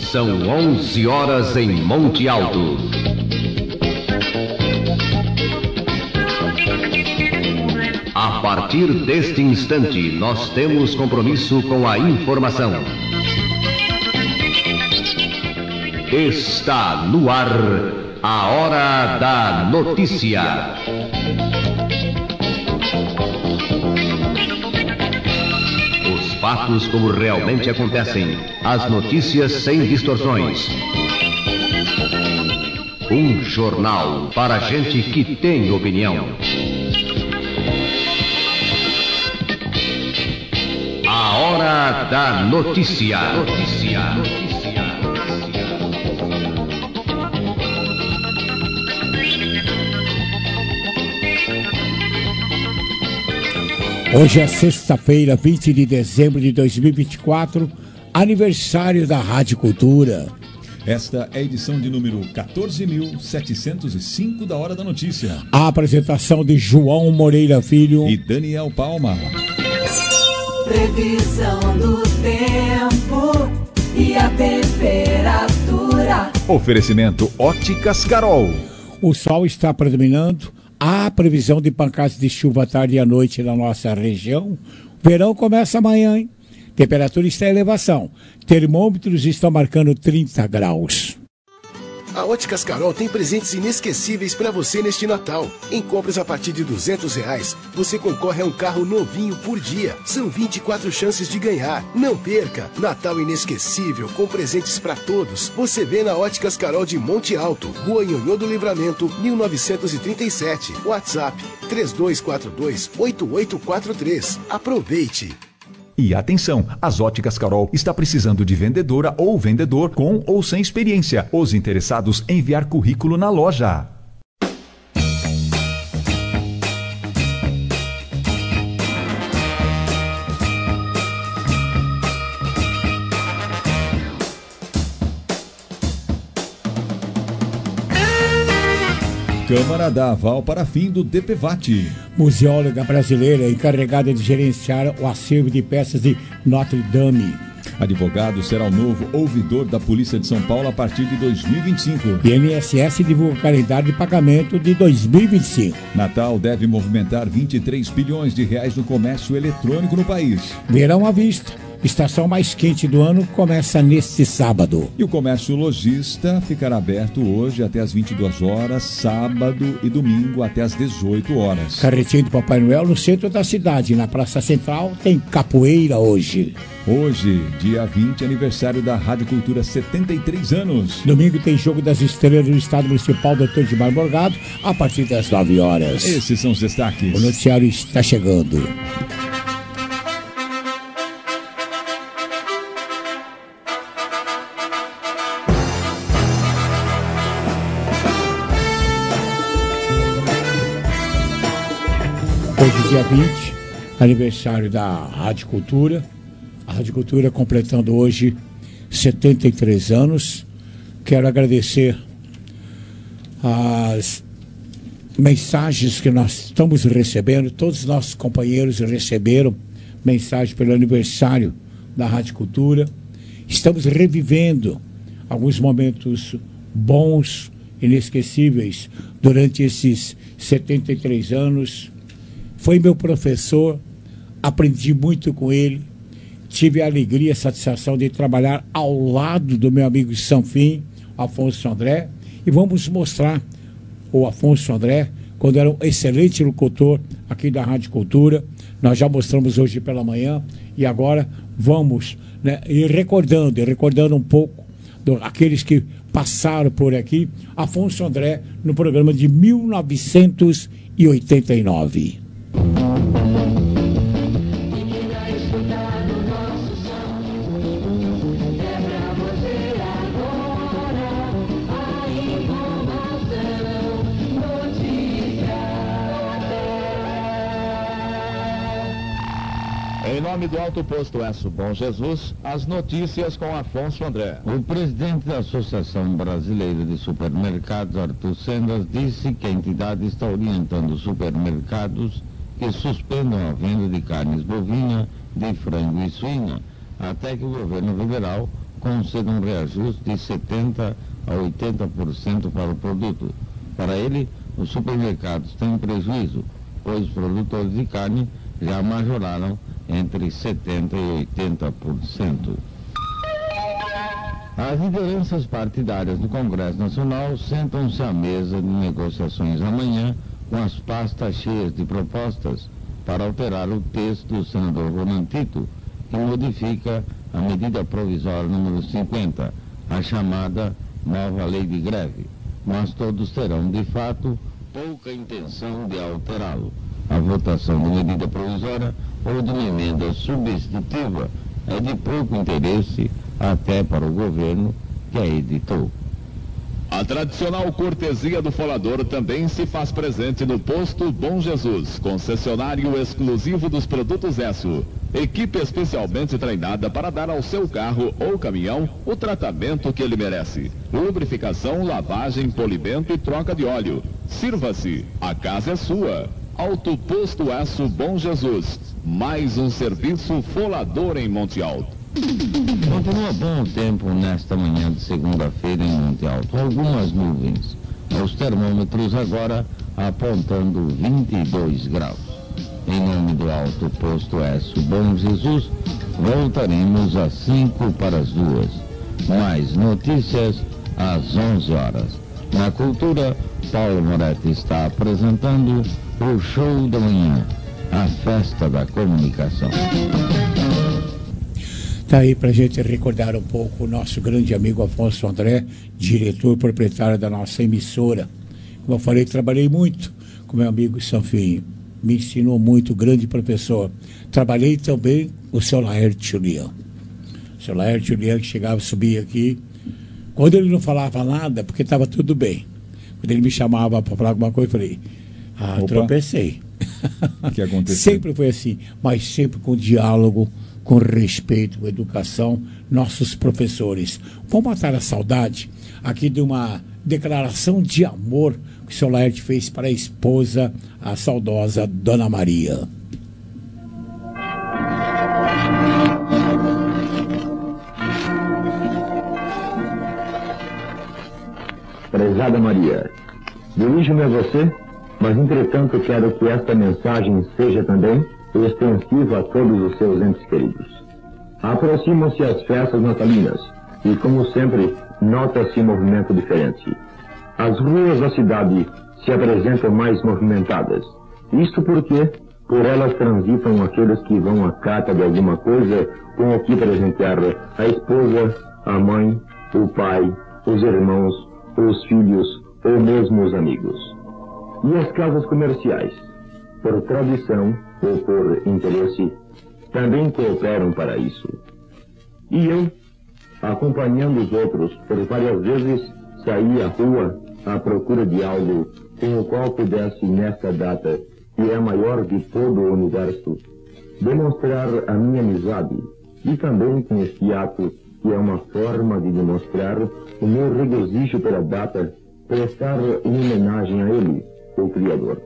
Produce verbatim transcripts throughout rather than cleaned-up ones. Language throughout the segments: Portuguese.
São onze horas em Monte Alto. A partir deste instante, nós temos compromisso com a informação. Está no ar a Hora da Notícia. Os fatos como realmente acontecem, as notícias sem distorções. Um jornal para gente que tem opinião. A Hora da Notícia. Notícia. Notícia. Hoje é sexta-feira, vinte de dezembro de dois mil e vinte e quatro, aniversário da Rádio Cultura. Esta é a edição de número quatorze mil setecentos e cinco da Hora da Notícia. A apresentação de João Moreira Filho e Daniel Palma. Previsão do tempo e a temperatura. Oferecimento Óticas Carol. O sol está predominando. Há previsão de pancadas de chuva à tarde e à noite na nossa região. O verão começa amanhã, hein? Temperatura está em elevação. Termômetros estão marcando trinta graus. A Óticas Carol tem presentes inesquecíveis para você neste Natal. Em compras a partir de duzentos reais, você concorre a um carro novinho por dia. São vinte e quatro chances de ganhar. Não perca! Natal inesquecível, com presentes para todos. Você vê na Óticas Carol de Monte Alto, Rua Nhonhô do Livramento, mil novecentos e trinta e sete. WhatsApp três dois quatro dois, oito oito quatro três. Aproveite! E atenção, as Óticas Carol está precisando de vendedora ou vendedor com ou sem experiência. Os interessados em enviar currículo na loja. Câmara dá aval para fim do D P V A T. Museóloga brasileira encarregada de gerenciar o acervo de peças de Notre Dame. Advogado será o novo ouvidor da Polícia de São Paulo a partir de dois mil e vinte e cinco. I N S S divulga o calendário de pagamento de dois mil e vinte e cinco. Natal deve movimentar vinte e três bilhões de reais no comércio eletrônico no país. Verão à vista. Estação mais quente do ano começa neste sábado. E o comércio lojista ficará aberto hoje até às vinte e duas horas, sábado e domingo até às dezoito horas. Carretinho do Papai Noel no centro da cidade, na Praça Central, tem capoeira hoje. Hoje, dia vinte, aniversário da Rádio Cultura, setenta e três anos. Domingo tem jogo das estrelas do Estado Municipal doutor Gilmar Morgado, a partir das nove horas. Esses são os destaques. O noticiário está chegando. Hoje, dia vinte, aniversário da Rádio Cultura. A Rádio Cultura completando hoje setenta e três anos. Quero agradecer as mensagens que nós estamos recebendo. Todos os nossos companheiros receberam mensagem pelo aniversário da Rádio Cultura. Estamos revivendo alguns momentos bons, inesquecíveis, durante esses setenta e três anos. Foi meu professor, aprendi muito com ele, tive a alegria e a satisfação de trabalhar ao lado do meu amigo de Sanfim, Afonso André, e vamos mostrar o Afonso André, quando era um excelente locutor aqui da Rádio Cultura. Nós já mostramos hoje pela manhã e agora vamos, né, ir recordando, ir recordando um pouco do, aqueles que passaram por aqui. Afonso André, no programa de mil novecentos e oitenta e nove. Em nome do Alto Posto Esso Bom Jesus, as notícias com Afonso André. O presidente da Associação Brasileira de Supermercados, Arthur Sendas, disse que a entidade está orientando os supermercados que suspendam a venda de carnes bovina, de frango e suína, até que o governo federal concede um reajuste de setenta por cento a oitenta por cento para o produto. Para ele, os supermercados têm prejuízo, pois os produtores de carne já majoraram entre setenta por cento e oitenta por cento. As lideranças partidárias do Congresso Nacional sentam-se à mesa de negociações amanhã com as pastas cheias de propostas para alterar o texto do senador Ronan Tito, que modifica a medida provisória número cinquenta, a chamada nova lei de greve, mas todos terão, de fato, pouca intenção de alterá-lo. A votação de medida provisória ou de uma emenda substitutiva é de pouco interesse até para o governo que a editou. A tradicional cortesia do folador também se faz presente no posto Bom Jesus, concessionário exclusivo dos produtos Esso. Equipe especialmente treinada para dar ao seu carro ou caminhão o tratamento que ele merece. Lubrificação, lavagem, polimento e troca de óleo. Sirva-se, a casa é sua. Auto Posto Esso Bom Jesus, mais um serviço folador em Monte Alto. Continua bom o tempo nesta manhã de segunda-feira em Monte Alto. Algumas nuvens. Os termômetros agora apontando vinte e dois graus. Em nome do Auto Posto Esso Bom Jesus, voltaremos às cinco para as duas. Mais notícias às onze horas. Na Cultura, Paulo Moretti está apresentando o Show da Manhã, a festa da comunicação. Está aí para a gente recordar um pouco o nosso grande amigo Afonso André, diretor e proprietário da nossa emissora. Como eu falei, trabalhei muito com meu amigo Sanfinho. Me ensinou muito, grande professor. Trabalhei também com o seu Laerte Julião. O seu Laerte Julião que chegava, subia aqui. Quando ele não falava nada, porque estava tudo bem. Quando ele me chamava para falar alguma coisa, eu falei, ah, Opa. tropecei. O que aconteceu? Sempre foi assim, mas sempre com diálogo, com respeito, com educação, nossos professores. Vamos matar a saudade aqui de uma declaração de amor que o seu Laerte fez para a esposa, a saudosa Dona Maria. Prezada Maria, dirijo-me a você, mas entretanto quero que esta mensagem seja também extensiva a todos os seus entes queridos. Aproximam-se as festas natalinas e, como sempre, nota-se movimento diferente. As ruas da cidade se apresentam mais movimentadas. Isto porque por elas transitam aqueles que vão à cata de alguma coisa com o que presentear a esposa, a mãe, o pai, os irmãos, os filhos ou mesmo os amigos. E as casas comerciais, por tradição ou por interesse, também cooperam para isso. E eu, acompanhando os outros, por várias vezes saí à rua à procura de algo com o qual pudesse, nesta data, que é a maior de todo o universo, demonstrar a minha amizade, e também com este ato, que é uma forma de demonstrar o meu regozijo pela data, prestar em homenagem a ele, o Criador.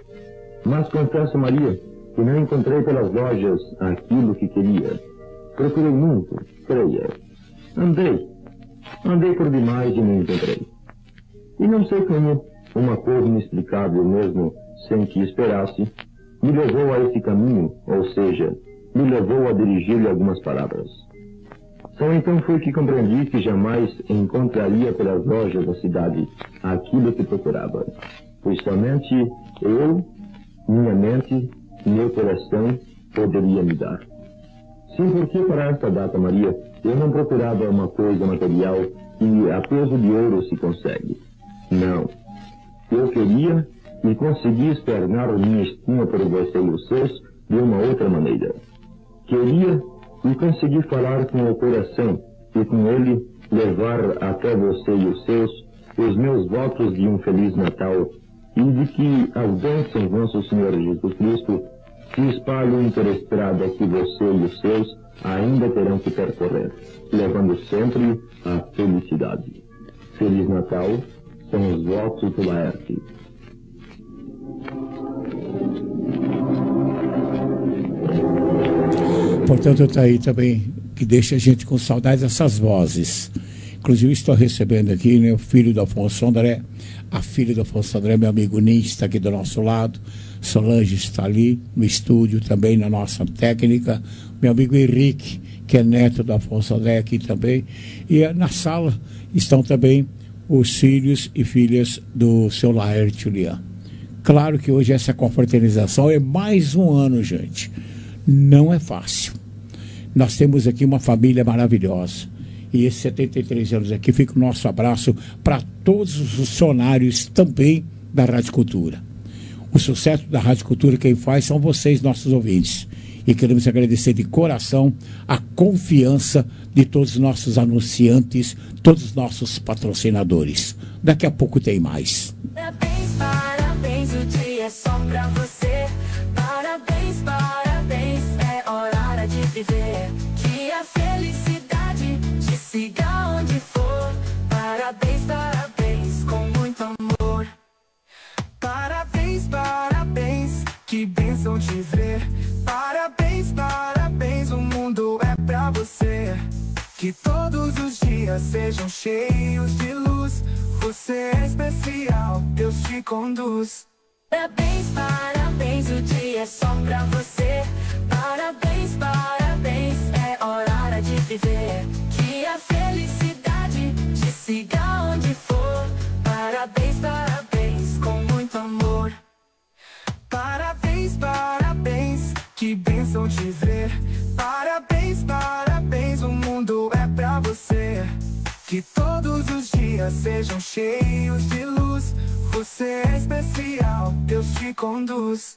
Mas confesso, Maria, que não encontrei pelas lojas aquilo que queria. Procurei muito, creia. Andei, andei por demais e não encontrei. E não sei como, uma coisa inexplicável mesmo, sem que esperasse, me levou a esse caminho, ou seja, me levou a dirigir-lhe algumas palavras. Só então foi que compreendi que jamais encontraria pelas lojas da cidade aquilo que procurava, pois somente eu, minha mente, meu coração poderia me dar. Sim, porque para esta data, Maria, eu não procurava uma coisa material que a peso de ouro se consegue. Não. Eu queria e consegui externar minha estima por você e os seus de uma outra maneira. Queria e consegui falar com o coração e com ele levar até você e os seus os meus votos de um Feliz Natal e de que as bênçãos de nosso Senhor Jesus Cristo se espalhem por a estrada que você e os seus ainda terão que percorrer, levando sempre a felicidade. Feliz Natal são os votos do Laerte. Portanto, está aí também que deixa a gente com saudades dessas vozes. Inclusive estou recebendo aqui, né, o filho do Afonso André, a filha do Afonso André, meu amigo Nin, está aqui do nosso lado, Solange está ali no estúdio também, na nossa técnica, meu amigo Henrique, que é neto do Afonso André aqui também, e na sala estão também os filhos e filhas do seu Laerte Julian. Claro que hoje essa confraternização é mais um ano, gente. Não é fácil. Nós temos aqui uma família maravilhosa. E esses setenta e três anos aqui, fica o nosso abraço para todos os funcionários também da Rádio Cultura. O sucesso da Rádio Cultura, quem faz são vocês, nossos ouvintes. E queremos agradecer de coração a confiança de todos os nossos anunciantes, todos os nossos patrocinadores. Daqui a pouco tem mais. Parabéns, parabéns, o dia é só pra você. Parabéns, parabéns, é hora de viver. Que a felicidade te siga onde for. Parabéns, parabéns, com muito amor. Parabéns, parabéns, que bênção te ver. Parabéns, parabéns, o mundo é pra você. Que todos os dias sejam cheios de luz. Você é especial, Deus te conduz. Parabéns, parabéns, o dia é só pra você. Parabéns, parabéns, é hora de viver. Que a felicidade te siga onde for. Parabéns, parabéns, com muito amor. Parabéns, parabéns, que bênção te ver. Parabéns, parabéns, o mundo é pra você. Que todos os dias sejam cheios de luz. Você é especial, Deus te conduz.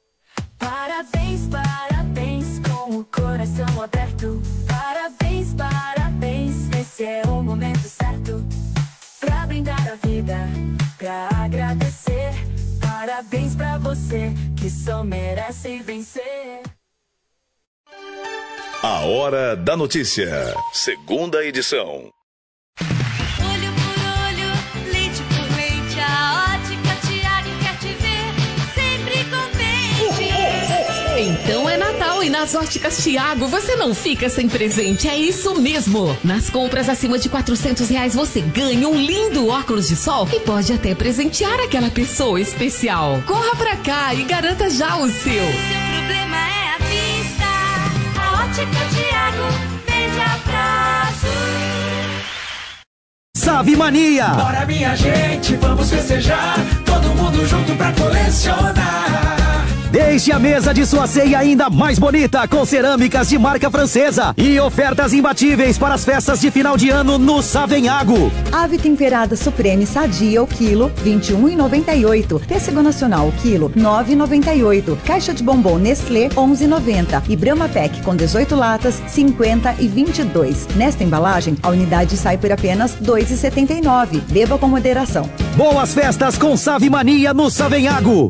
Parabéns, parabéns, com o coração aberto. Parabéns, parabéns, esse é o momento certo pra brindar a vida, pra agradecer. Parabéns pra você, que só merece vencer. A Hora da Notícia, segunda edição. Olho por olho, leite por leite, a Ótica Tiago quer te ver sempre contente. Então é Natal e nas Óticas Tiago você não fica sem presente, é isso mesmo. Nas compras acima de quatrocentos reais você ganha um lindo óculos de sol e pode até presentear aquela pessoa especial. Corra pra cá e garanta já o seu. Seu problema é a vista, a Ótica Tiago vende a prazo. Save Mania! Bora minha gente, vamos festejar, todo mundo junto pra colecionar. Deixe a mesa de sua ceia ainda mais bonita com cerâmicas de marca francesa e ofertas imbatíveis para as festas de final de ano no Savenhago. Ave temperada Supreme Sadia o quilo, vinte e um reais e noventa e oito centavos. Pêssego nacional o quilo, nove reais e noventa e oito centavos. Caixa de bombom Nestlé, onze reais e noventa centavos. E Brahma Pack com dezoito latas, cinquenta reais e vinte e dois centavos. Nesta embalagem, a unidade sai por apenas dois reais e setenta e nove centavos. Beba com moderação. Boas festas com Save Mania no Savenhago.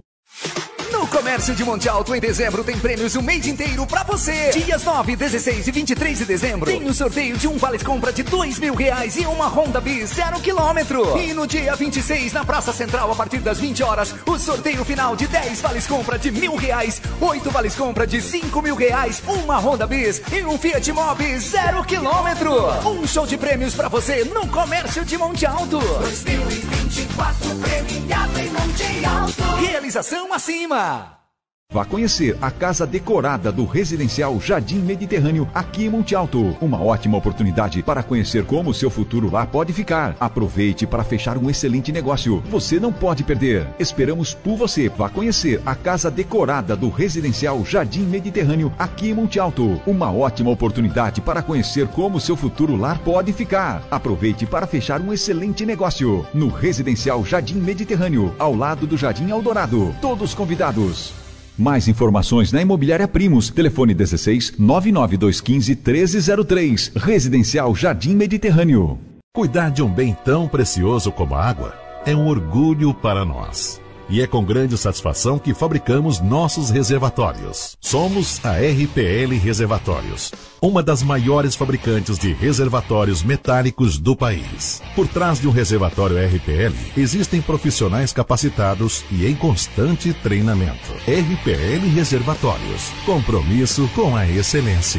No Comércio de Monte Alto, em dezembro, tem prêmios o mês inteiro pra você. Dias nove, dezesseis e vinte e três de dezembro, tem o sorteio de um vale de compra de dois mil reais e uma Honda Bis zero quilômetro. E no dia vinte e seis, na Praça Central, a partir das vinte horas, o sorteio final de dez vales compra de mil reais, oito vales compra de cinco mil reais, uma Honda Bis e um Fiat Mobi zero quilômetro. Um show de prêmios pra você no Comércio de Monte Alto. dois mil e vinte e quatro premiado em Monte Alto. Realização acima. Vá conhecer a casa decorada do Residencial Jardim Mediterrâneo aqui em Monte Alto. Uma ótima oportunidade para conhecer como o seu futuro lá pode ficar. Aproveite para fechar um excelente negócio. Você não pode perder. Esperamos por você. Vá conhecer a casa decorada do Residencial Jardim Mediterrâneo aqui em Monte Alto. Uma ótima oportunidade para conhecer como o seu futuro lar pode ficar. Aproveite para fechar um excelente negócio. No Residencial Jardim Mediterrâneo, ao lado do Jardim Eldorado. Todos convidados. Mais informações na Imobiliária Primos. Telefone dezesseis, nove nove dois um cinco, treze zero três. Residencial Jardim Mediterrâneo. Cuidar de um bem tão precioso como a água é um orgulho para nós. E é com grande satisfação que fabricamos nossos reservatórios. Somos a R P L Reservatórios, uma das maiores fabricantes de reservatórios metálicos do país. Por trás de um reservatório R P L, existem profissionais capacitados e em constante treinamento. R P L Reservatórios, compromisso com a excelência.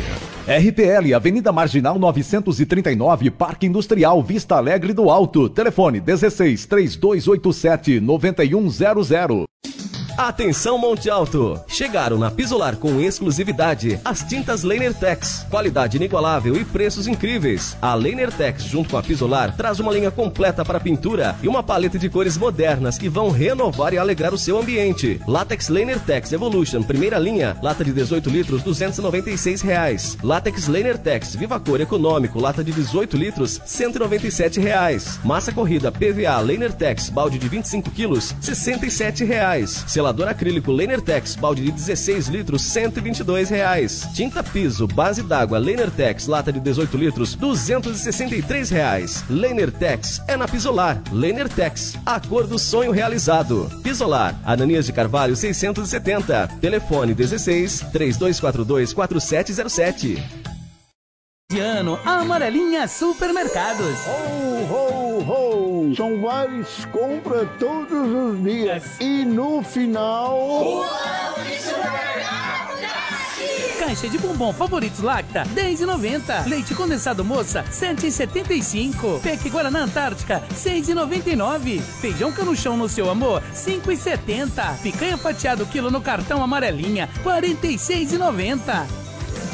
R P L, Avenida Marginal novecentos e trinta e nove, Parque Industrial, Vista Alegre do Alto. Telefone dezesseis, três dois oito sete, nove um zero zero. Atenção Monte Alto! Chegaram na Pisolar com exclusividade as tintas Lehner-Tex. Qualidade inigualável e preços incríveis. A Lehner-Tex junto com a Pisolar traz uma linha completa para pintura e uma paleta de cores modernas que vão renovar e alegrar o seu ambiente. Látex Lehner-Tex Evolution, primeira linha, lata de dezoito litros, duzentos e noventa e seis reais. Látex Lehner-Tex Viva Cor Econômico, lata de dezoito litros, cento e noventa e sete reais. Massa corrida P V A Lehner-Tex, balde de vinte e cinco quilos, sessenta e sete reais. Selador acrílico Lehner-Tex, balde de dezesseis litros, cento e vinte e dois reais. Tinta piso, base d'água Lehner-Tex, lata de dezoito litros, duzentos e sessenta e três reais. Lehner-Tex é na Pisolar. Lehner-Tex, a cor do sonho realizado. Pisolar, Ananias de Carvalho seiscentos e setenta. Telefone dezesseis, três dois quatro dois, quatro sete zero sete. Ano, a Amarelinha Supermercados. Ho, ho, ho! São várias compras todos os dias. E no final... Caixa de bombom favoritos Lacta, dez reais e noventa centavos. Leite condensado Moça, sete reais e setenta e cinco centavos. Peck Guaraná Antártica, seis reais e noventa e nove centavos. Feijão Canuchão no seu amor, cinco reais e setenta centavos. Picanha fatiado quilo no cartão Amarelinha, quarenta e seis reais e noventa centavos.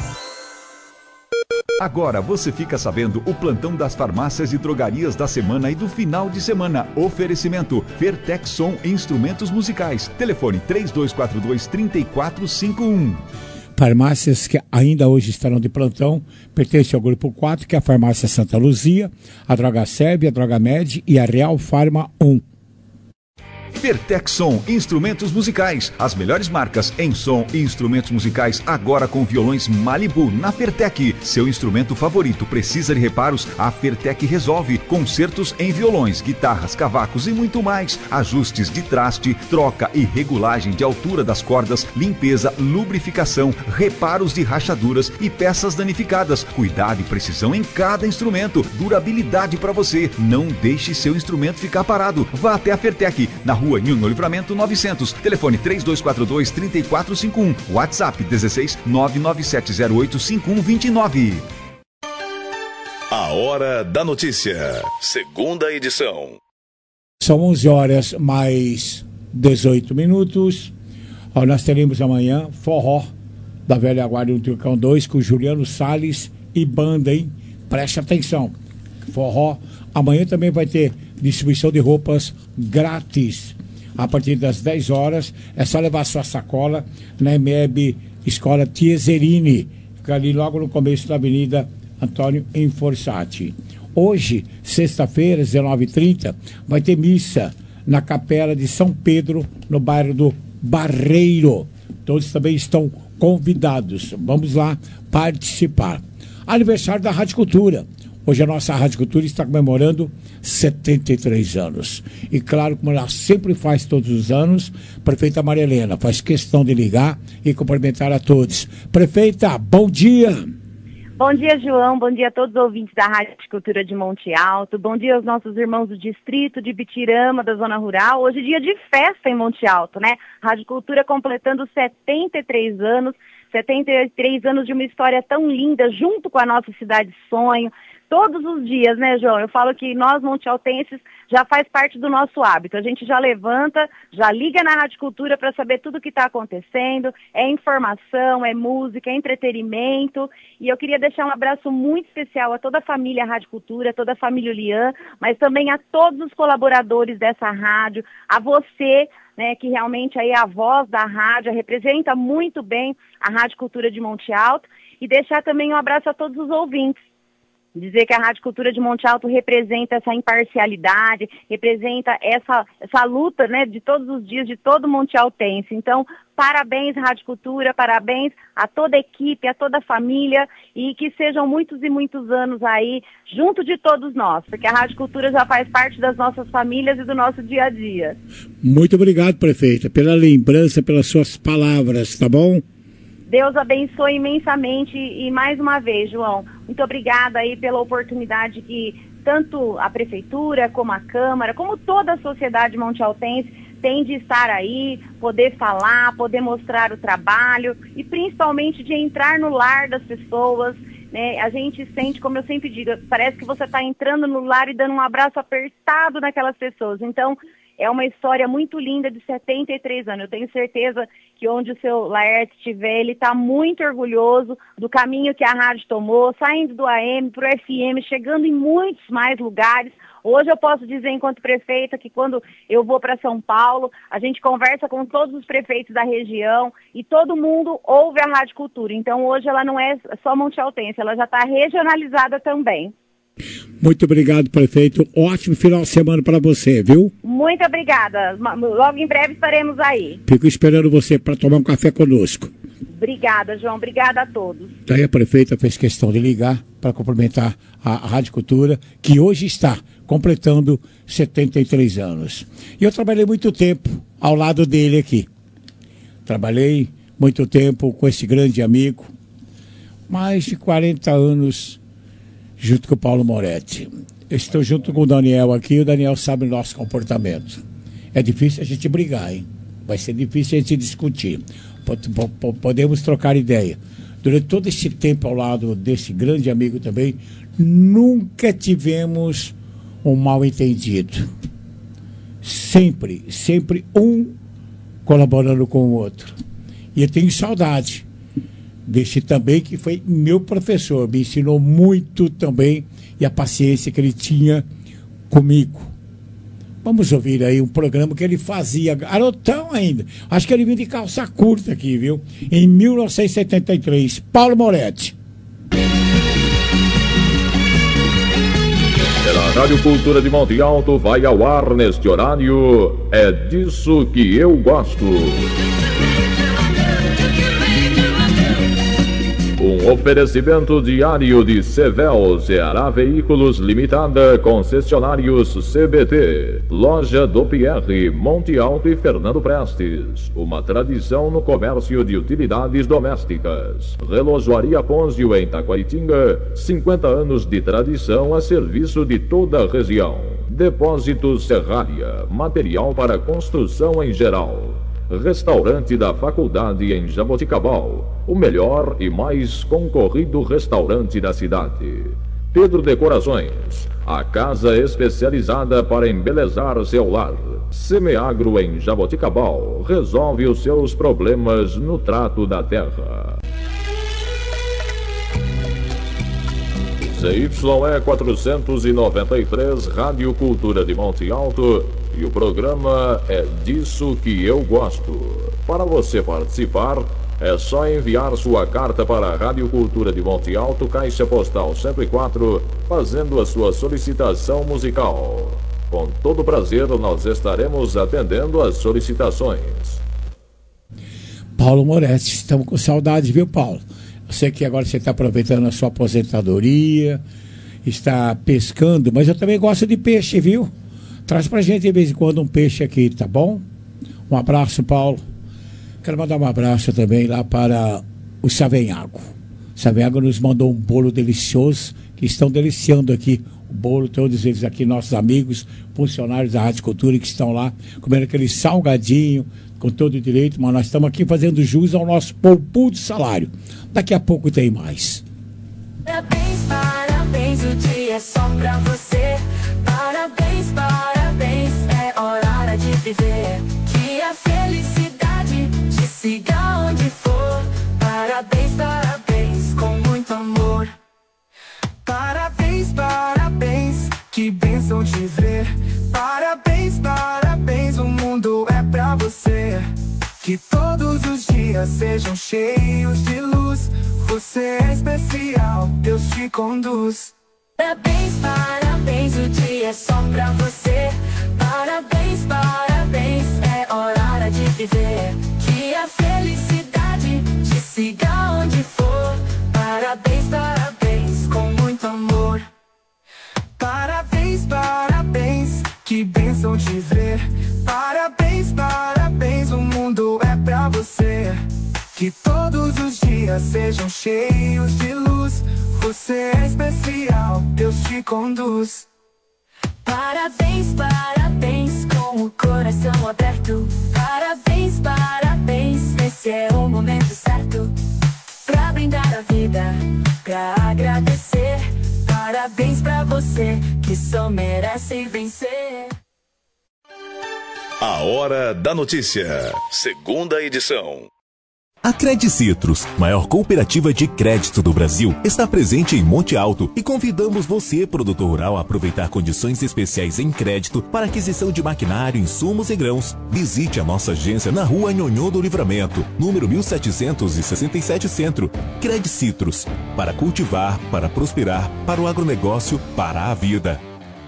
Agora você fica sabendo o plantão das farmácias e drogarias da semana e do final de semana. Oferecimento Fertexson Instrumentos Musicais. Telefone três dois quatro dois, três quatro cinco um. Farmácias que ainda hoje estarão de plantão pertencem ao grupo quatro, que é a Farmácia Santa Luzia, a Droga Seb, a Droga Med e a Real Farma um. Fertexson Instrumentos Musicais, as melhores marcas em som e instrumentos musicais, agora com violões Malibu na Fertec. Seu instrumento favorito precisa de reparos? A Fertec resolve. Concertos em violões, guitarras, cavacos e muito mais. Ajustes de traste, troca e regulagem de altura das cordas, limpeza, lubrificação, reparos de rachaduras e peças danificadas. Cuidado e precisão em cada instrumento. Durabilidade para você. Não deixe seu instrumento ficar parado. Vá até a Fertec, na Rua Nilno Livramento novecentos. Telefone três dois quatro dois, três quatro cinco um. WhatsApp dezesseis, nove nove sete zero oito, cinco um dois nove. A Hora da Notícia. Segunda edição. São onze horas mais dezoito minutos. Ó, nós teremos amanhã forró da Velha Guarda do Turcão dois com Juliano Salles e banda, hein? Preste atenção. Forró. Amanhã também vai ter distribuição de roupas grátis. A partir das dez horas, é só levar sua sacola na M E B Escola Tieserini. Fica ali logo no começo da Avenida Antônio Enforsati. Hoje, sexta-feira, às dezenove e trinta, vai ter missa na Capela de São Pedro, no bairro do Barreiro. Todos também estão convidados. Vamos lá participar. Aniversário da Rádio Cultura. Hoje a nossa Rádio Cultura está comemorando setenta e três anos. E claro, como ela sempre faz todos os anos, Prefeita Maria Helena faz questão de ligar e cumprimentar a todos. Prefeita, bom dia! Bom dia, João. Bom dia a todos os ouvintes da Rádio Cultura de Monte Alto. Bom dia aos nossos irmãos do distrito de Bitirama, da zona rural. Hoje é dia de festa em Monte Alto, né? Rádio Cultura completando setenta e três anos. setenta e três anos de uma história tão linda, junto com a nossa cidade sonho. Todos os dias, né, João? Eu falo que nós, montealtenses, já faz parte do nosso hábito. A gente já levanta, já liga na Rádio Cultura para saber tudo o que está acontecendo. É informação, é música, é entretenimento. E eu queria deixar um abraço muito especial a toda a família Rádio Cultura, toda a família Lian, mas também a todos os colaboradores dessa rádio, a você, né, que realmente aí é a voz da rádio, representa muito bem a Rádio Cultura de Monte Alto. E deixar também um abraço a todos os ouvintes. Dizer que a Rádio Cultura de Monte Alto representa essa imparcialidade, representa essa, essa luta, né, de todos os dias, de todo montealtense. Então, parabéns, Rádio Cultura, parabéns a toda a equipe, a toda a família, e que sejam muitos e muitos anos aí, junto de todos nós, porque a Rádio Cultura já faz parte das nossas famílias e do nosso dia a dia. Muito obrigado, prefeita, pela lembrança, pelas suas palavras, tá bom? Deus abençoe imensamente e mais uma vez, João, muito obrigada aí pela oportunidade que tanto a Prefeitura, como a Câmara, como toda a sociedade montealtense tem de estar aí, poder falar, poder mostrar o trabalho e principalmente de entrar no lar das pessoas, né? A gente sente, como eu sempre digo, parece que você está entrando no lar e dando um abraço apertado naquelas pessoas. Então, é uma história muito linda de setenta e três anos. Eu tenho certeza que onde o seu Laerte estiver, ele está muito orgulhoso do caminho que a rádio tomou, saindo do A M para o F M, chegando em muitos mais lugares. Hoje eu posso dizer, enquanto prefeita, que quando eu vou para São Paulo, a gente conversa com todos os prefeitos da região e todo mundo ouve a Rádio Cultura. Então hoje ela não é só montialtense, ela já está regionalizada também. Muito obrigado, prefeito. Ótimo final de semana para você, viu? Muito obrigada. Logo em breve estaremos aí. Fico esperando você para tomar um café conosco. Obrigada, João. Obrigada a todos. Daí a prefeita fez questão de ligar para cumprimentar a Rádio Cultura, que hoje está completando setenta e três anos. E eu trabalhei muito tempo ao lado dele aqui. Trabalhei muito tempo com esse grande amigo. Mais de quarenta anos junto com o Paulo Moretti. Eu estou junto com o Daniel aqui, e o Daniel sabe o nosso comportamento. É difícil a gente brigar, hein? Vai ser difícil a gente discutir. Podemos trocar ideia. Durante todo esse tempo ao lado desse grande amigo também, nunca tivemos um mal entendido. Sempre, sempre um colaborando com o outro. E eu tenho saudade desse também, que foi meu professor, me ensinou muito também, e a paciência que ele tinha comigo. Vamos ouvir aí um programa que ele fazia, garotão ainda, acho que ele vinha de calça curta aqui, viu? Em mil novecentos e setenta e três, Paulo Moretti. Pela Rádio Cultura de Monte Alto vai ao ar neste horário, É Disso Que Eu Gosto. Um oferecimento diário de Sevel Ceará Veículos Limitada, concessionários C B T, Loja do Pierre, Monte Alto e Fernando Prestes. Uma tradição no comércio de utilidades domésticas. Relojoaria Ponzio em Taquaritinga, cinquenta anos de tradição a serviço de toda a região. Depósito Serraria, material para construção em geral. Restaurante da Faculdade em Jaboticabal, o melhor e mais concorrido restaurante da cidade. Pedro Decorações, a casa especializada para embelezar seu lar. Semeagro em Jaboticabal, resolve os seus problemas no trato da terra. C Y E quatrocentos e noventa e três, Rádio Cultura de Monte Alto, e o programa É Disso Que Eu Gosto. Para você participar, é só enviar sua carta para a Rádio Cultura de Monte Alto, Caixa Postal cento e quatro, fazendo a sua solicitação musical. Com todo prazer, nós estaremos atendendo as solicitações. Paulo Moretti, estamos com saudade, viu, Paulo? Eu sei que agora você está aproveitando a sua aposentadoria, está pescando, mas eu também gosto de peixe, viu? Traz pra gente de vez em quando um peixe aqui, tá bom? Um abraço, Paulo. Quero mandar um abraço também lá para o Savenhago. O Savenhago nos mandou um bolo delicioso, que estão deliciando aqui o bolo, todos eles aqui, nossos amigos, funcionários da Rádio Cultura, que estão lá comendo aquele salgadinho, com todo o direito, mas nós estamos aqui fazendo jus ao nosso poupudo salário. Daqui a pouco tem mais. Parabéns, parabéns, o dia é só pra você. Parabéns, parabéns, é hora de viver. Que a felicidade te siga onde for. Parabéns, parabéns, com muito amor. Parabéns, parabéns, que bênção te ver. Parabéns, parabéns, o mundo é pra você. Que todos os dias sejam cheios de luz. Você é especial, Deus te conduz. Parabéns, parabéns, o dia é só pra você. Parabéns, parabéns, é hora de viver. Que a felicidade te siga onde for. Parabéns, parabéns, com muito amor. Parabéns, parabéns, que bênção te ver. Parabéns, parabéns, o mundo é pra você. Que todos os dias sejam cheios de luz. Você é especial, Deus te conduz. Parabéns, parabéns, com com o coração aberto. Parabéns, parabéns, esse é o momento certo pra brindar a vida, pra agradecer. Parabéns pra você, que só merece vencer. A Hora da Notícia, segunda edição. A Credicitrus, maior cooperativa de crédito do Brasil, está presente em Monte Alto e convidamos você, produtor rural, a aproveitar condições especiais em crédito para aquisição de maquinário, insumos e grãos. Visite a nossa agência na Rua Nhonhô do Livramento, número mil setecentos e sessenta e sete Centro. Credicitrus, para cultivar, para prosperar, para o agronegócio, para a vida.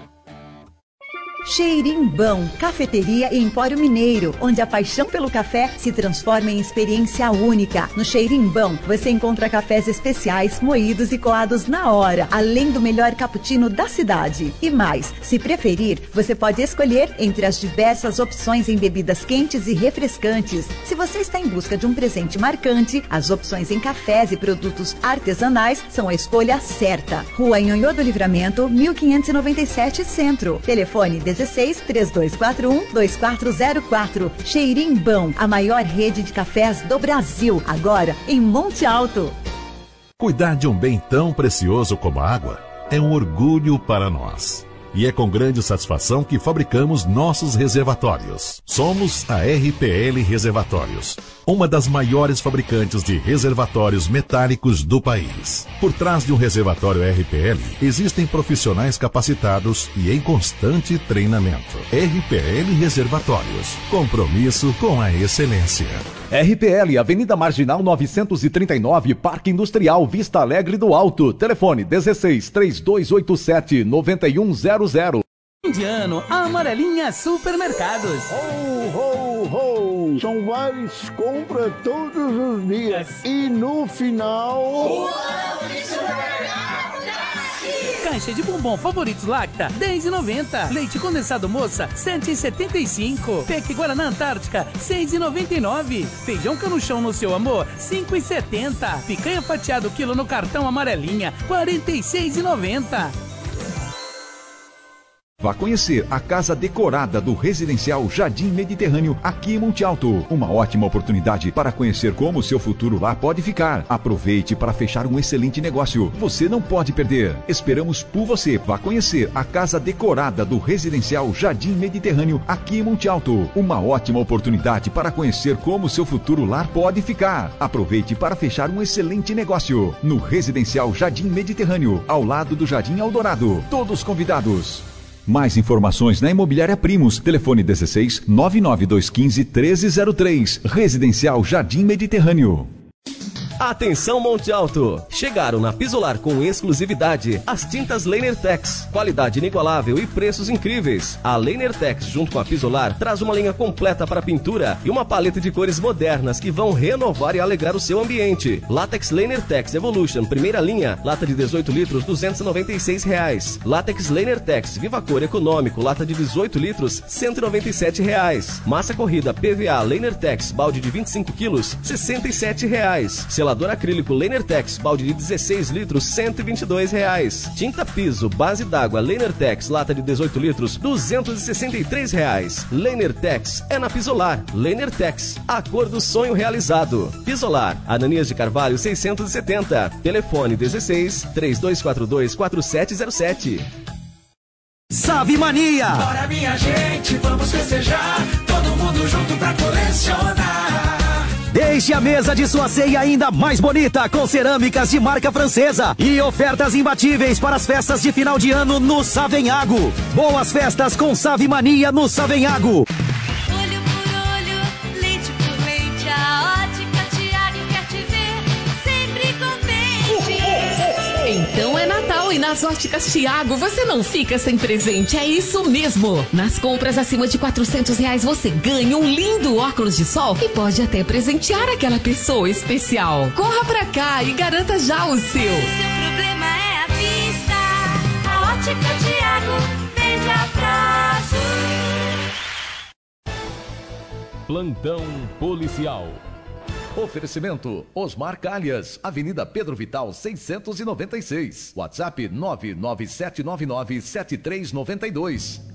Xerimbão, cafeteria e empório mineiro, onde a paixão pelo café se transforma em experiência única. No Xerimbão, você encontra cafés especiais, moídos e coados na hora, além do melhor cappuccino da cidade. E mais, se preferir, você pode escolher entre as diversas opções em bebidas quentes e refrescantes. Se você está em busca de um presente marcante, as opções em cafés e produtos artesanais são a escolha certa. Rua Nhonhô do Livramento, mil quinhentos e noventa e sete Centro. Telefone dezesseis, três dois quatro um, dois quatro zero quatro. Xerimbão, a maior rede de cafés do Brasil, agora em Monte Alto. Cuidar de um bem tão precioso como a água é um orgulho para nós. E é com grande satisfação que fabricamos nossos reservatórios. Somos a R P L Reservatórios, uma das maiores fabricantes de reservatórios metálicos do país. Por trás de um reservatório R P L, existem profissionais capacitados e em constante treinamento. R P L Reservatórios, compromisso com a excelência. R P L, Avenida Marginal novecentos e trinta e nove, Parque Industrial Vista Alegre do Alto. Telefone dezesseis, três dois oito sete, nove um zero zero. Indiano, a Amarelinha Supermercados. Ho, ho, ho! São várias compras todos os dias. E no final... Caixa de bombom favoritos Lacta, dez reais e noventa centavos. Leite condensado Moça, sete reais e setenta e cinco centavos. Peque Guaraná Antártica, seis reais e noventa e nove centavos. Feijão Canuchão no seu amor, cinco reais e setenta centavos. Picanha fatiado quilo no cartão Amarelinha, quarenta e seis reais e noventa centavos. Vá conhecer a casa decorada do Residencial Jardim Mediterrâneo aqui em Monte Alto. Uma ótima oportunidade para conhecer como o seu futuro lá pode ficar. Aproveite para fechar um excelente negócio. Você não pode perder. Esperamos por você. Vá conhecer a casa decorada do Residencial Jardim Mediterrâneo aqui em Monte Alto. Uma ótima oportunidade para conhecer como o seu futuro lá pode ficar. Aproveite para fechar um excelente negócio. No Residencial Jardim Mediterrâneo, ao lado do Jardim Eldorado. Todos convidados. Mais informações na Imobiliária Primos. Telefone dezesseis, nove nove dois um cinco, treze zero três. Residencial Jardim Mediterrâneo. Atenção Monte Alto! Chegaram na Pisolar com exclusividade as tintas Lainertex. Qualidade inigualável e preços incríveis. A Lainertex, junto com a Pisolar, traz uma linha completa para pintura e uma paleta de cores modernas que vão renovar e alegrar o seu ambiente. Látex Lainertex Evolution, primeira linha, lata de dezoito litros, duzentos e noventa e seis reais. Látex Lainertex Viva Cor Econômico, lata de dezoito litros, cento e noventa e sete reais. Massa corrida P V A Lainertex, balde de vinte e cinco quilos, sessenta e sete reais. Selador acrílico Lainertex, balde de dezesseis litros, cento e vinte e dois reais. Tinta piso, base d'água Lainertex, lata de dezoito litros, duzentos e sessenta e três reais. Lainertex é na Pisolar. Lainertex, a cor do sonho realizado. Pisolar, Ananias de Carvalho seiscentos e setenta. Telefone dezesseis, três dois quatro dois, quatro sete zero sete. Save Mania! Bora minha gente, vamos festejar, todo mundo junto pra colecionar. Deixe a mesa de sua ceia ainda mais bonita com cerâmicas de marca francesa e ofertas imbatíveis para as festas de final de ano no Savenhago. Boas festas com Save Mania no Savenhago. Olho por olho, leite por leite, a Ótica Tiago quer te ver sempre contente. Então é Natal e nas Óticas Tiago você não fica sem presente, é isso mesmo. Nas compras acima de quatrocentos reais você ganha um lindo óculos de sol e pode até presentear aquela pessoa especial. Corra pra cá e garanta já o seu. Se o problema é a vista, a Ótica Tiago vende a prazo. Plantão policial. Oferecimento Osmar Calhas, Avenida Pedro Vital seiscentos e noventa e seis. WhatsApp nove nove sete nove nove sete três nove dois.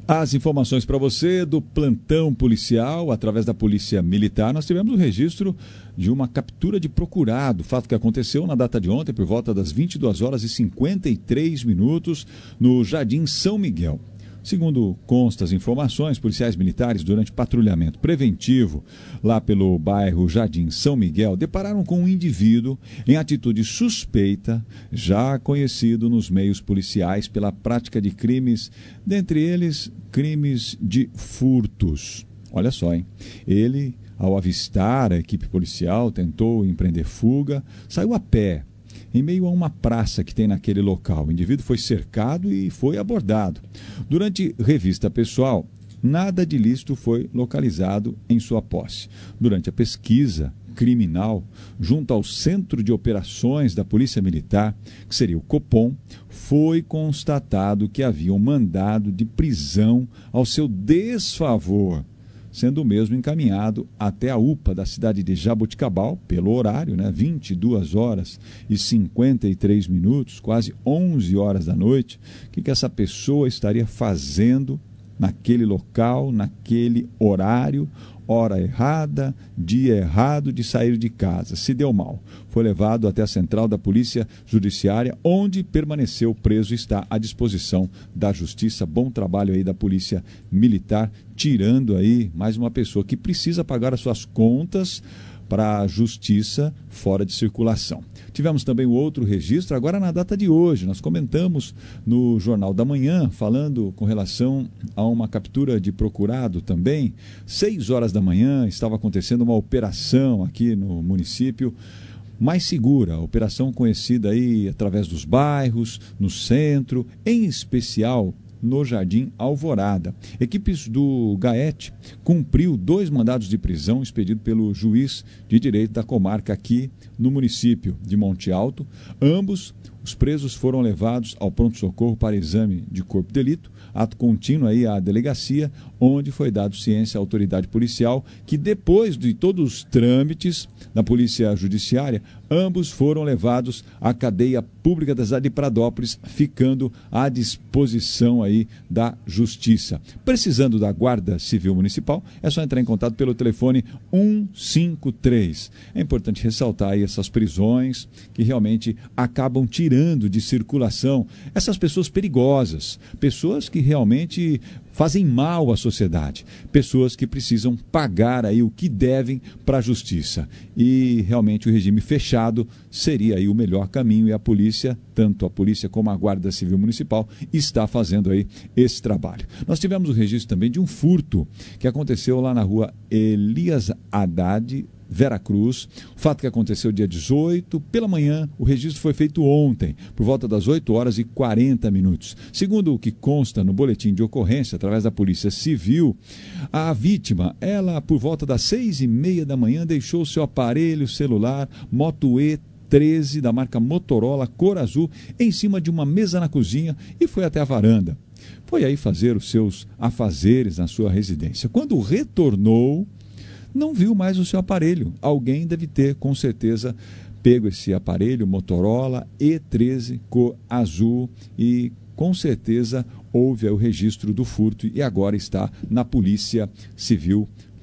As informações para você do plantão policial, através da Polícia Militar, nós tivemos o registro de uma captura de procurado, fato que aconteceu na data de ontem, por volta das vinte e duas horas e cinquenta e três minutos, no Jardim São Miguel. Segundo consta as informações, policiais militares, durante patrulhamento preventivo lá pelo bairro Jardim São Miguel, depararam com um indivíduo em atitude suspeita, já conhecido nos meios policiais pela prática de crimes, dentre eles crimes de furtos. Olha só, hein? Ele, ao avistar a equipe policial, tentou empreender fuga, saiu a pé, em meio a uma praça que tem naquele local. O indivíduo foi cercado e foi abordado. Durante revista pessoal, nada de ilícito foi localizado em sua posse. Durante a pesquisa criminal, junto ao Centro de Operações da Polícia Militar, que seria o Copom, foi constatado que havia um mandado de prisão ao seu desfavor, sendo o mesmo encaminhado até a U P A da cidade de Jaboticabal, pelo horário, né, vinte e duas horas e cinquenta e três minutos, quase onze horas da noite. O que, que essa pessoa estaria fazendo naquele local, naquele horário, hora errada, dia errado de sair de casa? Se deu mal. Foi levado até a central da Polícia Judiciária, onde permaneceu preso e está à disposição da Justiça. Bom trabalho aí da Polícia Militar, tirando aí mais uma pessoa que precisa pagar as suas contas para a Justiça fora de circulação. Tivemos também o outro registro, agora na data de hoje. Nós comentamos no Jornal da Manhã, falando com relação a uma captura de procurado também. Seis horas da manhã estava acontecendo uma operação aqui no município mais segura, a operação conhecida aí através dos bairros, no centro, em especial no Jardim Alvorada. Equipes do GAET cumpriu dois mandados de prisão expedidos pelo juiz de direito da comarca aqui no município de Monte Alto. Ambos, os presos foram levados ao pronto-socorro para exame de corpo de delito, ato contínuo aí à delegacia, onde foi dado ciência à autoridade policial que, depois de todos os trâmites da Polícia Judiciária, ambos foram levados à cadeia pública da cidade de Pradópolis, ficando à disposição aí da Justiça. Precisando da Guarda Civil Municipal, é só entrar em contato pelo telefone um cinco três. É importante ressaltar aí essas prisões que realmente acabam tirando de circulação essas pessoas perigosas, pessoas que realmente fazem mal à sociedade, pessoas que precisam pagar aí o que devem para a Justiça. E realmente o regime fechado seria aí o melhor caminho, e a polícia, tanto a polícia como a Guarda Civil Municipal, está fazendo aí esse trabalho. Nós tivemos o registro também de um furto que aconteceu lá na rua Elias Haddad, Veracruz. O fato que aconteceu dia dezoito, pela manhã, o registro foi feito ontem, por volta das oito horas e quarenta minutos. Segundo o que consta no boletim de ocorrência, através da Polícia Civil, a vítima, ela, por volta das seis e meia da manhã, deixou seu aparelho celular Moto E treze, da marca Motorola, cor azul, em cima de uma mesa na cozinha e foi até a varanda. Foi aí fazer os seus afazeres na sua residência. Quando retornou, não viu mais o seu aparelho. Alguém deve ter, com certeza, pego esse aparelho Motorola E treze, cor azul, e com certeza houve o registro do furto e agora está na Polícia Civil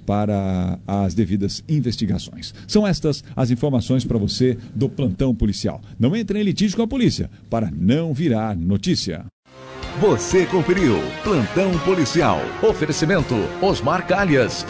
para as devidas investigações. São estas as informações para você do plantão policial. Não entre em litígio com a polícia para não virar notícia. Você conferiu Plantão Policial. Oferecimento Osmar Calhas.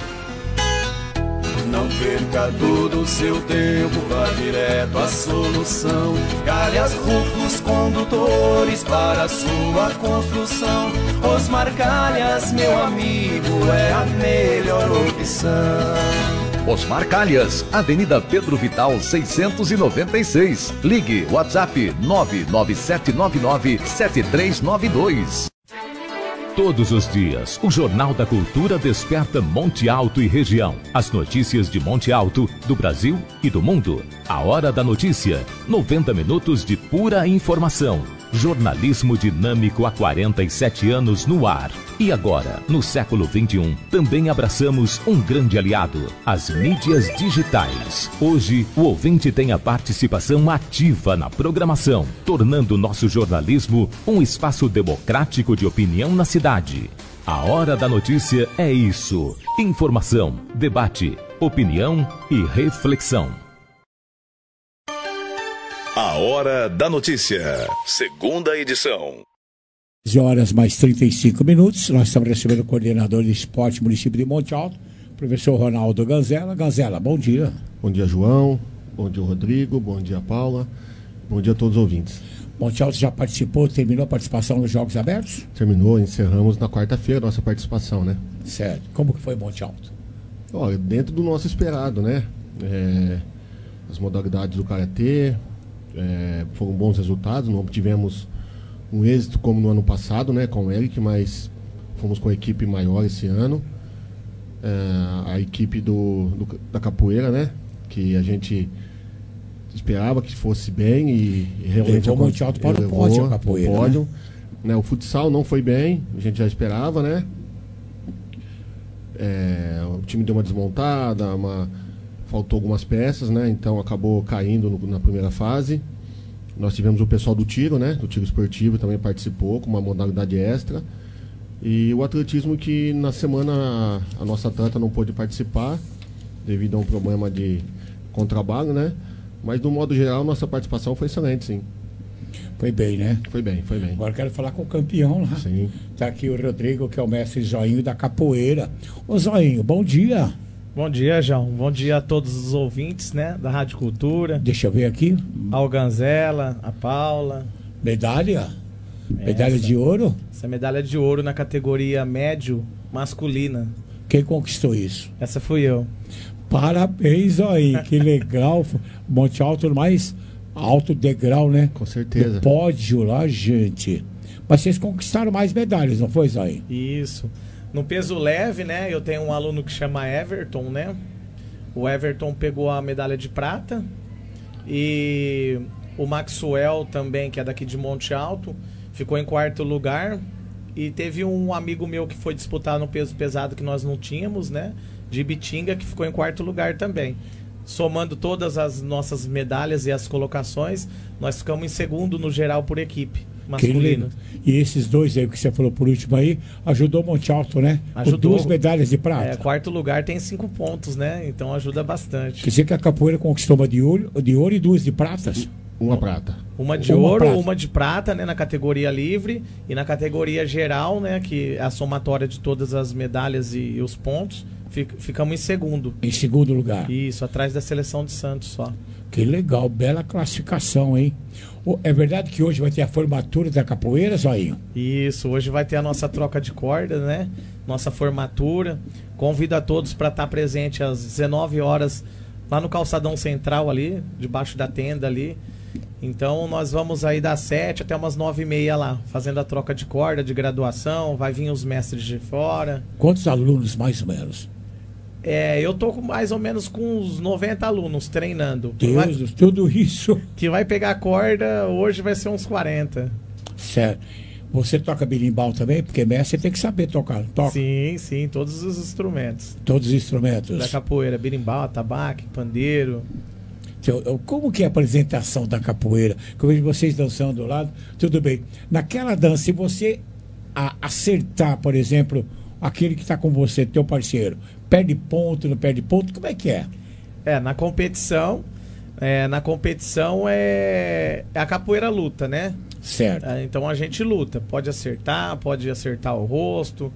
Não perca todo o seu tempo, vá direto à solução. Calhas Rufos Condutores para a sua construção. Osmar Calhas, meu amigo, é a melhor opção. Osmar Calhas, Avenida Pedro Vital seiscentos e noventa e seis. Ligue WhatsApp nove nove sete nove nove sete três nove dois. Todos os dias, o Jornal da Cultura desperta Monte Alto e região. As notícias de Monte Alto, do Brasil e do mundo. A Hora da Notícia. noventa minutos de pura informação. Jornalismo dinâmico há quarenta e sete anos no ar. E agora, no século vinte e um, também abraçamos um grande aliado, as mídias digitais. Hoje, o ouvinte tem a participação ativa na programação, tornando nosso jornalismo um espaço democrático de opinião na cidade. A Hora da Notícia é isso. Informação, debate, opinião e reflexão. A Hora da Notícia, segunda edição. onze horas mais trinta e cinco minutos. Nós estamos recebendo o coordenador de esporte município de Monte Alto, professor Ronaldo Ganzella. Ganzella, bom dia. Bom dia, João. Bom dia, Rodrigo. Bom dia, Paula. Bom dia a todos os ouvintes. Monte Alto já participou, terminou a participação nos Jogos Abertos? Terminou, encerramos na quarta-feira a nossa participação, né? Certo. Como que foi Monte Alto? Olha, dentro do nosso esperado, né? É, as modalidades do Karatê é, foram bons resultados, não tivemos um êxito como no ano passado, né? Com o Eric, mas fomos com a equipe maior esse ano. É, a equipe do, do, da capoeira, né? Que a gente esperava que fosse bem e, e realmente levou Monte Alto para o pódio, a capoeira, o pódio, né? Né? O futsal não foi bem, a gente já esperava, né? É, o time deu uma desmontada, uma, faltou algumas peças, né? Então acabou caindo no, na primeira fase. Nós tivemos o pessoal do tiro, né? Do tiro esportivo também participou com uma modalidade extra. E o atletismo, que na semana a, a nossa atleta não pôde participar devido a um problema de com trabalho, né? Mas, do modo geral, nossa participação foi excelente, sim. Foi bem, né? Foi bem, foi bem. Agora quero falar com o campeão lá. Sim. Tá aqui o Rodrigo, que é o mestre Zoinho da capoeira. Ô Zoinho, bom dia. Bom dia, João. Bom dia a todos os ouvintes, né? Da Rádio Cultura. Deixa eu ver aqui. Ao Ganzella, a Paula. Medalha? Medalha Essa. de ouro? Essa medalha de ouro na categoria médio masculina. Quem conquistou isso? Essa fui eu. Parabéns aí, que legal. Monte Alto, mais alto degrau, né? Com certeza. Do pódio lá, gente. Mas vocês conquistaram mais medalhas, não foi, Zói? Isso. No peso leve, né? Eu tenho um aluno que chama Everton, né? O Everton pegou a medalha de prata. E o Maxwell também, que é daqui de Monte Alto, ficou em quarto lugar. E teve um amigo meu que foi disputar no peso pesado que nós não tínhamos, né? De Ibitinga, que ficou em quarto lugar também. Somando todas as nossas medalhas e as colocações, nós ficamos em segundo no geral por equipe masculino. E esses dois aí que você falou por último aí, ajudou o Monte Alto, né? Ajudou. Com duas medalhas de prata. É, quarto lugar tem cinco pontos, né? Então ajuda bastante. Quer dizer que a capoeira conquistou uma de ouro, de ouro e duas de pratas? Uma prata. Uma de uma ouro, prata. uma de prata, né, na categoria livre, e na categoria geral, né, que é a somatória de todas as medalhas e, e os pontos, fic, ficamos em segundo. Em segundo lugar. Isso, atrás da seleção de Santos só. Que legal, bela classificação, hein? Oh, é verdade que hoje vai ter a formatura da capoeira, Zoinho? Isso, hoje vai ter a nossa troca de corda, né? Nossa formatura. Convido a todos para estar presente às dezenove horas lá no calçadão central ali, debaixo da tenda ali. Então nós vamos aí das sete até umas nove e meia lá, fazendo a troca de corda, de graduação, vai vir os mestres de fora. Quantos alunos, mais ou menos? É, eu tô com mais ou menos com uns noventa alunos treinando. Deus, vai, tudo isso. Que vai pegar a corda, hoje vai ser uns quarenta. Certo. Você toca berimbau também? Porque mestre tem que saber tocar, toca? Sim, sim, todos os instrumentos. Todos os instrumentos? Da capoeira, berimbau, atabaque, pandeiro. Como que é a apresentação da capoeira? Que eu vejo vocês dançando do lado, tudo bem. Naquela dança, se você a, acertar, por exemplo, aquele que está com você, teu parceiro, perde ponto, não perde ponto, como é que é? É, na competição, é, na competição é, é a capoeira luta, né? Certo. É, então a gente luta, pode acertar, pode acertar o rosto.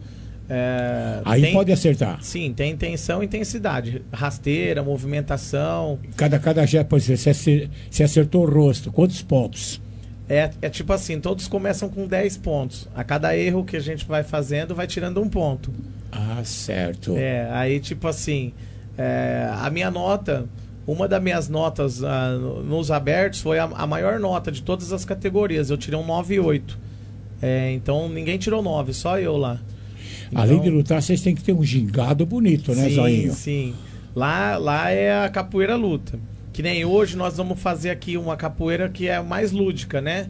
É, Aí tem, pode acertar. Sim, tem intenção e intensidade. Rasteira, movimentação. Cada, cada gesto, por exemplo, se, se acertou o rosto, quantos pontos? É, é tipo assim, todos começam com dez pontos. A cada erro que a gente vai fazendo, vai tirando um ponto. Ah, certo. É, aí tipo assim, é, a minha nota, uma das minhas notas ah, nos abertos foi a, a maior nota de todas as categorias. Eu tirei um nove e oito. É, então ninguém tirou nove, só eu lá. Então, além de lutar, vocês têm que ter um gingado bonito, né, sim, Zoinho? Sim, lá, lá é a capoeira luta. Que nem hoje nós vamos fazer aqui uma capoeira que é mais lúdica, né?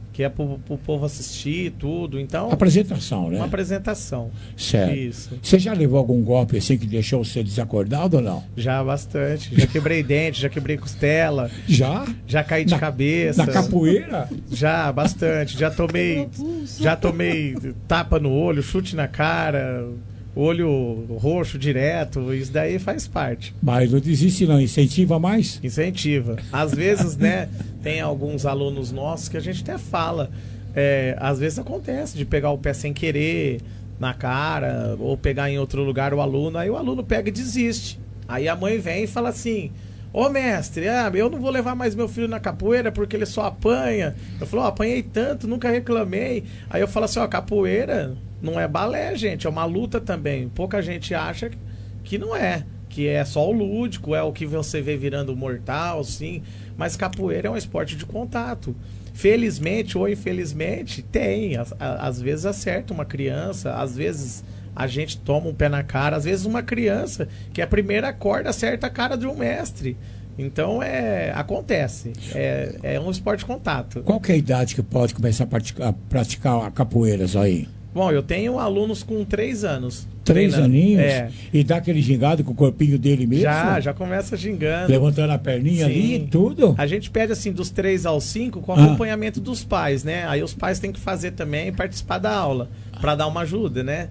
que é pro, pro povo assistir tudo. Então, apresentação, né? Uma apresentação. Certo. Isso. Você já levou algum golpe assim que deixou você desacordado ou não? Já bastante. Já quebrei dente, já quebrei costela. Já? Já caí de na, cabeça. Na capoeira? Já, bastante. Já tomei, já tomei tapa no olho, chute na cara, olho roxo direto. Isso daí faz parte. Mas não desiste não, incentiva mais? Incentiva. Às vezes, né, tem alguns alunos nossos que a gente até fala, é, às vezes acontece de pegar o pé sem querer na cara, ou pegar em outro lugar o aluno, aí o aluno pega e desiste. Aí a mãe vem e fala assim: ô mestre, ah, eu não vou levar mais meu filho na capoeira porque ele só apanha. Eu falo, ó, apanhei tanto, nunca reclamei. Aí eu falo assim, ó, capoeira não é balé, gente, é uma luta também. Pouca gente acha que não é, que é só o lúdico, é o que você vê virando mortal, sim. Mas capoeira é um esporte de contato. Felizmente ou infelizmente, tem. Às, às vezes acerta uma criança, às vezes a gente toma um pé na cara, às vezes uma criança, que é a primeira corda, acerta a cara de um mestre. Então, é, acontece. É, é um esporte de contato. Qual que é a idade que pode começar a praticar, a praticar a capoeira, aí? Bom, eu tenho alunos com três anos. Três treinando. aninhos? É. E dá aquele gingado com o corpinho dele mesmo? Já, já começa gingando. Levantando a perninha Sim. ali e tudo? A gente pede assim, dos três aos cinco, com Ah. acompanhamento dos pais, né? Aí os pais têm que fazer também e participar da aula, para dar uma ajuda, né?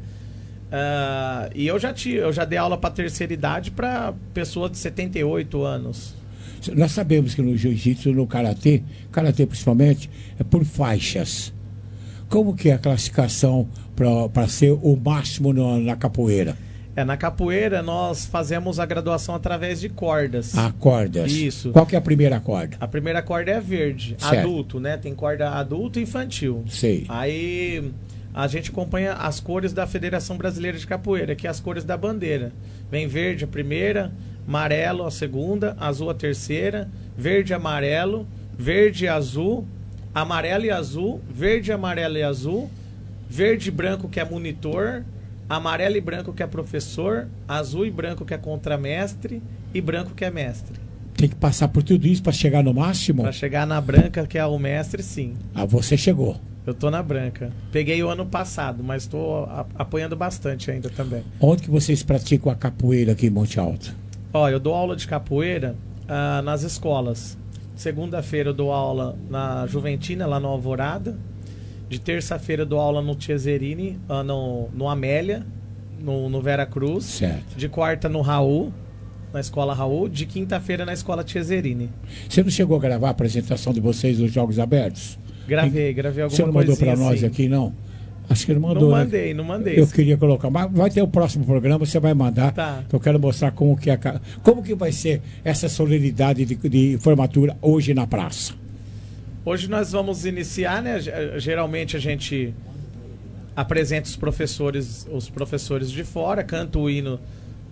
Uh, e eu já, te, eu já dei aula para terceira idade para pessoa de setenta e oito anos. Nós sabemos que no jiu-jitsu, no karatê, karatê principalmente, é por faixas. Como que é a classificação para ser o máximo no, na capoeira? É, na capoeira nós fazemos a graduação através de cordas. Ah, cordas. Isso. Qual que é a primeira corda? A primeira corda é verde, Certo. adulto, né? Tem corda adulto e infantil. Sei. Aí a gente acompanha as cores da Federação Brasileira de Capoeira, que é as cores da bandeira. Vem verde a primeira, amarelo a segunda, azul a terceira, verde e amarelo, verde e azul, amarelo e azul, verde, amarelo e azul, verde e branco que é monitor, amarelo e branco que é professor, azul e branco que é contramestre e branco que é mestre. Tem que passar por tudo isso para chegar no máximo? Para chegar na branca, que é o mestre, sim. Ah, você chegou. Eu tô na branca. Peguei o ano passado, mas estou apanhando bastante ainda também. Onde que vocês praticam a capoeira aqui em Monte Alto? Ó, eu dou aula de capoeira ah, nas escolas. Segunda-feira eu dou aula na Juventina, lá no Alvorada. De terça-feira eu dou aula no Tiezerini, ah, no, no Amélia, no, no Vera Cruz. Certo. De quarta no Raul, na Escola Raul. De quinta-feira na Escola Tiezerini. Você não chegou a gravar a apresentação de vocês nos Jogos Abertos? Gravei, gravei alguma coisa. Você não mandou para nós assim. aqui, não? Acho que ele mandou. Não mandei, né? não mandei. Eu queria colocar, mas vai ter o próximo programa, você vai mandar. Tá. Eu quero mostrar como que, é, como que vai ser essa solenidade de, de formatura hoje na praça. Hoje nós vamos iniciar, né? Geralmente a gente apresenta os professores, os professores de fora, canta o hino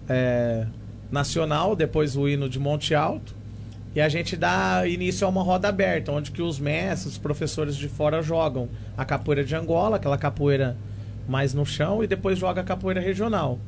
é, nacional, depois o hino de Monte Alto. E a gente dá início a uma roda aberta, onde que os mestres, os professores de fora jogam a capoeira de Angola, aquela capoeira mais no chão, e depois joga a capoeira regional.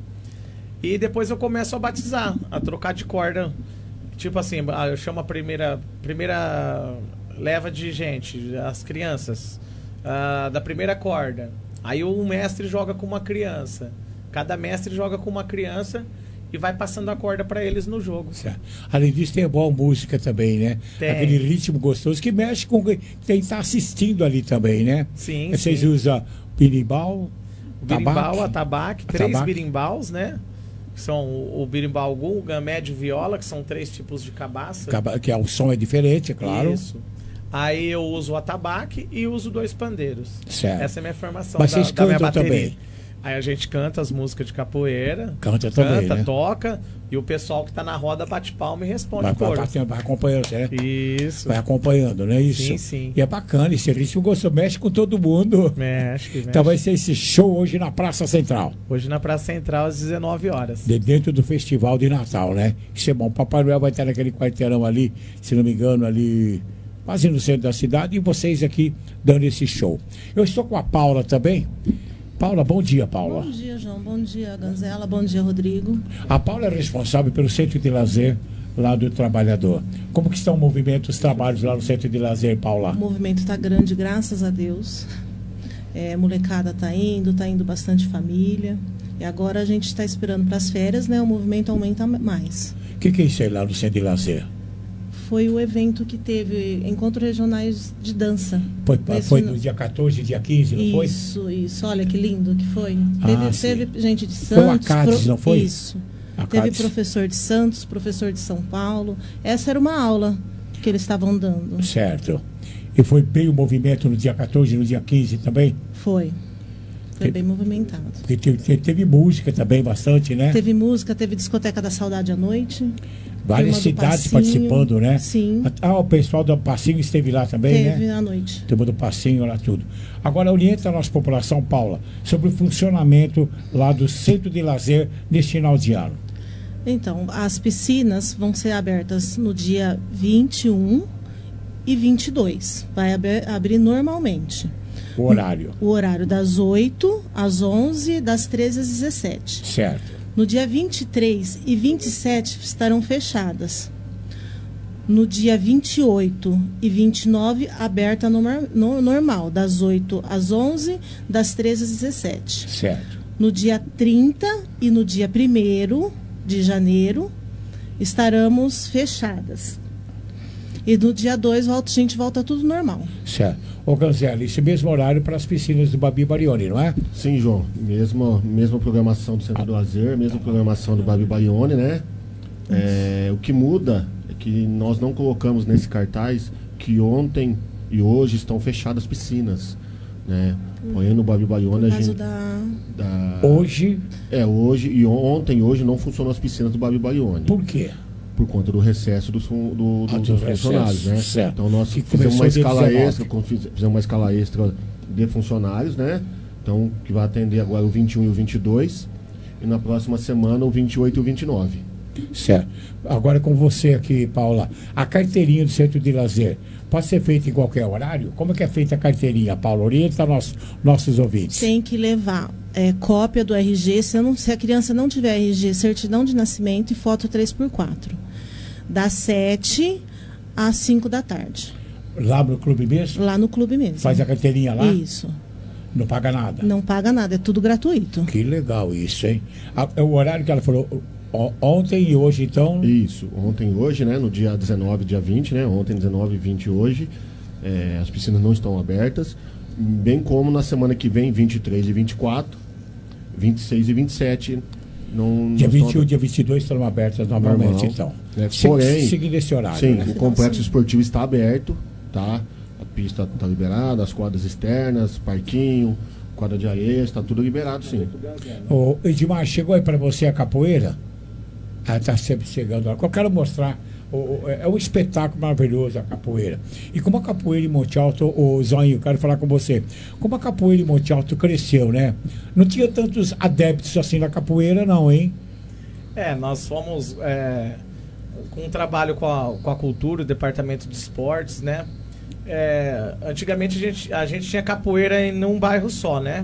E depois eu começo a batizar, a trocar de corda. Tipo assim, eu chamo a primeira, primeira leva de gente, as crianças, uh, da primeira corda. Aí o mestre joga com uma criança. Cada mestre joga com uma criança e vai passando a corda para eles no jogo. Certo. Além disso, tem a boa música também, né? Tem. Aquele ritmo gostoso que mexe com quem está assistindo ali também, né? Sim, Vocês sim. usam birimbau, O birimbau, tabaque, atabaque, três atabaque. birimbaus, né? Que são o, o birimbau gunga, médio e viola, que são três tipos de cabaça. que é, o som é diferente, é claro. Isso. Aí eu uso o atabaque e uso dois pandeiros. Certo. Essa é a minha formação. Mas da, vocês da minha cantam bateria. também? Aí a gente canta as músicas de capoeira. Canta também, Canta, né? toca. E o pessoal que tá na roda bate palma e responde Vai, coro. vai, vai acompanhando, né? Isso. Vai acompanhando, não é isso? Sim, sim. E é bacana, esse ritmo gostoso, mexe com todo mundo. Mexe, mexe. Então vai ser esse show hoje na Praça Central. Hoje na Praça Central às dezenove horas. De dentro do Festival de Natal, né? Isso é bom. Papai Noel vai estar naquele quarteirão ali, se não me engano, ali quase no centro da cidade, e vocês aqui dando esse show. Eu estou com a Paula também. Paula, bom dia, Paula. Bom dia, João. Bom dia, Ganzela. Bom dia, Rodrigo. A Paula é responsável pelo Centro de Lazer lá do trabalhador. Como que estão o movimento, os trabalhos lá no Centro de Lazer, Paula? O movimento está grande, graças a Deus. É, molecada está indo, está indo bastante família. E agora a gente está esperando para as férias, né? O movimento aumenta mais. O que, que é isso aí lá no Centro de Lazer? Foi o evento que teve encontros regionais de dança. Foi, foi no dia quatorze, dia quinze, não foi? Isso, isso. Olha que lindo que foi. Ah, teve, sim. teve gente de Santos. Foi o Acades, pro... não foi? Isso. Acades. Teve professor de Santos, professor de São Paulo. Essa era uma aula que eles estavam dando. Certo. E foi bem o movimento no dia quatorze, no dia quinze também? Foi. Foi que... bem movimentado. Porque teve, teve, teve música também bastante, né? Teve música, teve discoteca da Saudade à noite. Várias cidades participando, né? Sim. Ah, o pessoal do Passinho esteve lá também, teve né? Teve à noite. Teve do Passinho lá tudo. Agora, orienta a nossa população, Paula, sobre o funcionamento lá do Centro de Lazer neste final de ano. Então, as piscinas vão ser abertas no dia vinte e um e vinte e dois. Vai abrir, abrir normalmente. O horário? O horário das oito às onze, das treze às dezessete. Certo. No dia vinte e três e vinte e sete estarão fechadas. No dia vinte e oito e vinte e nove, aberta no, no, normal, das oito às onze, das treze às dezessete. Certo. No dia trinta e no dia primeiro de janeiro, estaremos fechadas. E no dia dois, a gente volta tudo normal. Certo. Ô, Ganzelli, esse mesmo horário para as piscinas do Babi Barione, não é? Sim, João. Mesma, mesma programação do Centro ah. do Lazer, mesma programação do Babi Barione, né? É, o que muda é que nós não colocamos nesse cartaz que ontem e hoje estão fechadas as piscinas, né? Porém, no Babi Barione a gente... Da... Da... Hoje? É, hoje e ontem e hoje não funcionam as piscinas do Babi Barione. Por quê? Por conta do recesso dos, do, do, ah, dos funcionários, né? Certo. Então nós que fizemos uma escala extra, fizemos uma escala extra de funcionários, né? Então, que vai atender agora o vinte e um e o vinte e dois, e na próxima semana o vinte e oito e o vinte e nove. Certo. Agora com você aqui, Paula, a carteirinha do Centro de Lazer pode ser feita em qualquer horário? Como é que é feita a carteirinha, Paula? Orienta nossos, nossos ouvintes. Tem que levar é, cópia do R G, se, não, se a criança não tiver R G, certidão de nascimento e foto três por quatro. Das sete às cinco da tarde. Lá no clube mesmo? Lá no clube mesmo. Faz a carteirinha lá? Isso. Não paga nada? Não paga nada, é tudo gratuito. Que legal isso, hein? A, o horário que ela falou, ontem e hoje, então? Isso, ontem e hoje, né? No dia dezenove, dia vinte, né? Ontem, dezenove e vinte hoje. É, as piscinas não estão abertas. Bem como na semana que vem, vinte e três e vinte e quatro, vinte e seis e vinte e sete... Não, dia não vinte e um e dia vinte e dois estão abertas normalmente, normal, então. Né? Porém, seguindo esse horário. Sim, né? o complexo esportivo está aberto, tá? A pista está liberada, as quadras externas, parquinho, quadra de areia, está tudo liberado, sim. Ô, Edmar, chegou aí para você a capoeira? Ah, está sempre chegando lá. Eu quero mostrar. O, é um espetáculo maravilhoso a capoeira. E como a capoeira em Monte Alto, o Zóio, eu quero falar com você. Como a capoeira em Monte Alto cresceu, né? Não tinha tantos adeptos assim na capoeira, não, hein? É, nós fomos é, com um trabalho com a, com a cultura, o departamento de esportes, né? É, antigamente a gente, a gente tinha capoeira em um bairro só, né?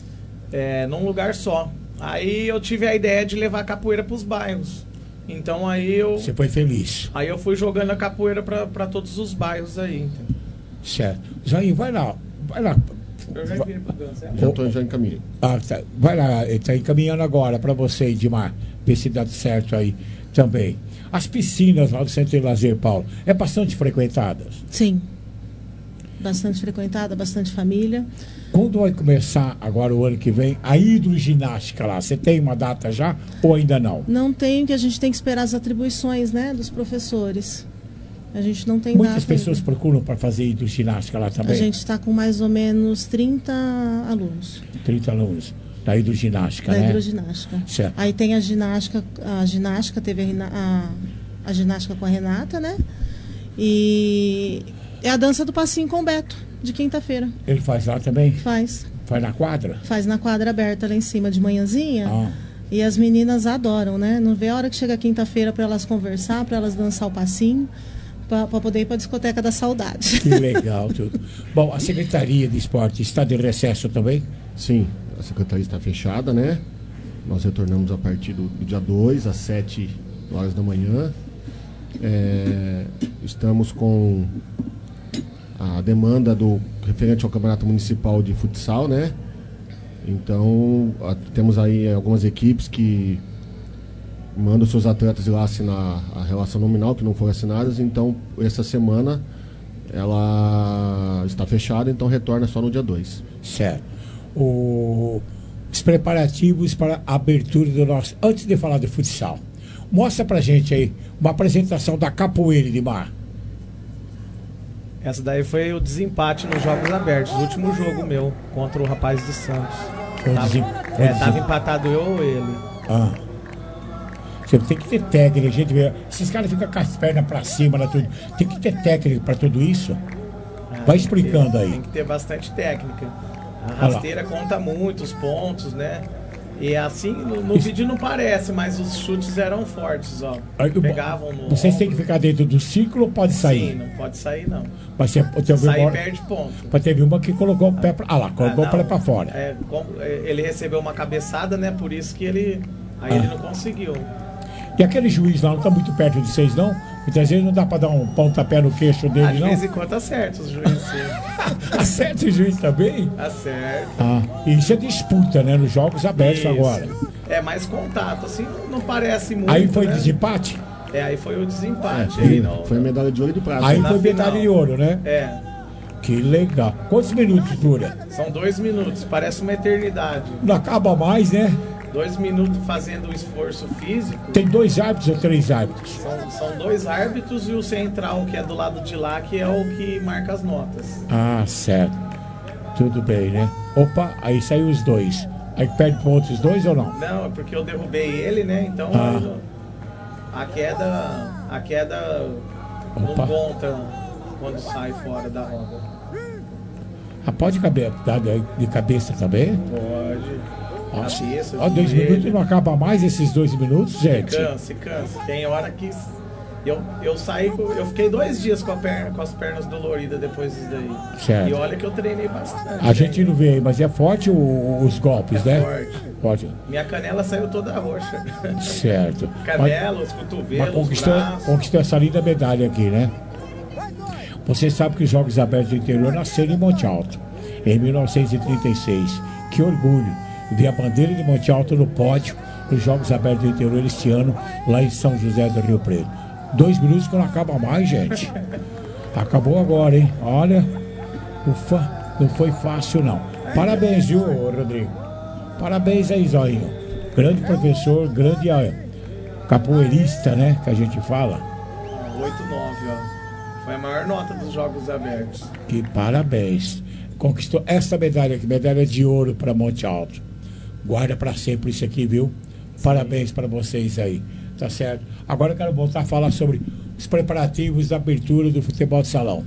É, num lugar só. Aí eu tive a ideia de levar a capoeira para os bairros. Então aí eu... Você foi feliz. Aí eu fui jogando a capoeira para todos os bairros aí. Entendeu? Certo. Zainho, vai lá. Vai lá. Eu já enviei pro Ganzelli. Já estou já encaminhando. Ah, tá. Vai lá, ele está encaminhando agora para você, Edmar. Ver se dá certo aí também. As piscinas lá do Centro de Lazer, Paulo, é bastante frequentadas? Sim. Bastante frequentada, bastante família. Quando vai começar agora o ano que vem a hidroginástica lá? Você tem uma data já ou ainda não? Não tenho, que a gente tem que esperar as atribuições, né, dos professores. A gente não tem Muitas data pessoas ainda. procuram para fazer hidroginástica lá também? A gente está com mais ou menos trinta alunos. trinta alunos da hidroginástica, da né? Da hidroginástica. Certo. Aí tem a ginástica, a ginástica teve a, a, a ginástica com a Renata, né? E é a dança do passinho com o Beto, de quinta-feira. Ele faz lá também? Faz. Faz na quadra? Faz na quadra aberta lá em cima de manhãzinha. Ah. E as meninas adoram, né? Não vê a hora que chega quinta-feira para elas conversar, para elas dançar o passinho, para poder ir para a discoteca da saudade. Que legal tudo. Bom, a Secretaria de Esporte está de recesso também? Sim, a Secretaria está fechada, né? Nós retornamos a partir do dia dois, às sete horas da manhã. É, estamos com a demanda do referente ao Campeonato Municipal de Futsal, né? Então, a, temos aí algumas equipes que mandam seus atletas ir lá assinar a relação nominal, que não foram assinadas. Então, essa semana ela está fechada, então retorna só no dia dois. Certo. O... Os preparativos para a abertura do nosso... Antes de falar de futsal, mostra pra gente aí uma apresentação da capoeira, Edmar. Essa daí foi o desempate nos Jogos Abertos, o último jogo meu contra o rapaz de Santos. Foi Tava, desem... é, tava empatado eu ou ele. Ah. Você tem que ter técnica, gente. Vê, esses caras ficam com as pernas pra cima, né, tudo. Tem que ter técnica pra tudo isso. Ah, Vai explicando tem, aí. Tem que ter bastante técnica. A rasteira conta muito os pontos, né? E assim, no, no vídeo não parece, mas os chutes eram fortes, ó. Aí, Pegavam no Vocês ombro. têm que ficar dentro do ciclo ou pode sair? Sim, não pode sair não. Mas você, teve Sair uma, perde ponto. mas teve uma que colocou o pé pra... Ah lá, colocou Ah, o pé não. pra fora. É, com- ele recebeu uma cabeçada, né? Por isso que ele... Aí Ah. ele não conseguiu. E aquele juiz lá não tá muito perto de vocês, não? Muitas vezes não dá pra dar um pontapé no queixo Ah, dele, de não? vez em quando acerta os juízes. sim. Acerta o juiz também? Acerta. Ah, e isso é disputa, né? Nos jogos abertos Isso. agora. É mais contato, assim, não, não parece muito. Aí foi né? desempate? É, aí foi o desempate. É, aí foi, não, foi medalha de ouro e de prata. Aí na foi final. medalha de ouro, né? É, Que legal. Quantos minutos dura? são dois minutos, parece uma eternidade. Não acaba mais, né? Dois minutos fazendo o esforço físico. Tem dois árbitros ou três árbitros? São, são dois árbitros e o central, que é do lado de lá, que é o que marca as notas. Ah, certo. Tudo bem, né? Opa, aí saiu os dois. Aí perde pontos os dois ou não? Não, é porque eu derrubei ele, né? Então Ah. eu- a queda, a queda Opa. não conta quando sai fora da roda. Ah, pode caber, dar de de cabeça também? Pode. Nossa. Cabeça, Ó, dois joelho. minutos não acaba mais esses dois minutos, gente? Cansa, cansa. Tem hora que eu, eu saí, com- eu fiquei dois dias com, a perna, com as pernas doloridas depois disso daí. Certo. E olha que eu treinei bastante. A gente não vê aí, mas é forte o- os golpes, É né? forte. Forte. Minha canela saiu toda roxa. Certo. Canela, os Mas cotovelos, os conquistou, braços. conquistou essa linda medalha aqui, né? Você sabe que os Jogos Abertos do Interior nasceram em Monte Alto, em mil novecentos e trinta e seis. Que orgulho ver a bandeira de Monte Alto no pódio dos Jogos Abertos do Interior este ano, lá em São José do Rio Preto. Dois minutos que não acaba mais, gente. Acabou agora, hein? Olha, ufa, não foi fácil, não. Parabéns, viu, Rodrigo? Parabéns aí, Zóio. Grande professor, grande ah, capoeirista, né? Que a gente fala. oito nove, ó. Foi a maior nota dos Jogos Abertos. Que parabéns. Conquistou essa medalha aqui, medalha de ouro para Monte Alto. Guarda para sempre isso aqui, viu? Parabéns para vocês aí. Tá certo? Agora eu quero voltar a falar sobre os preparativos da abertura do futebol de salão.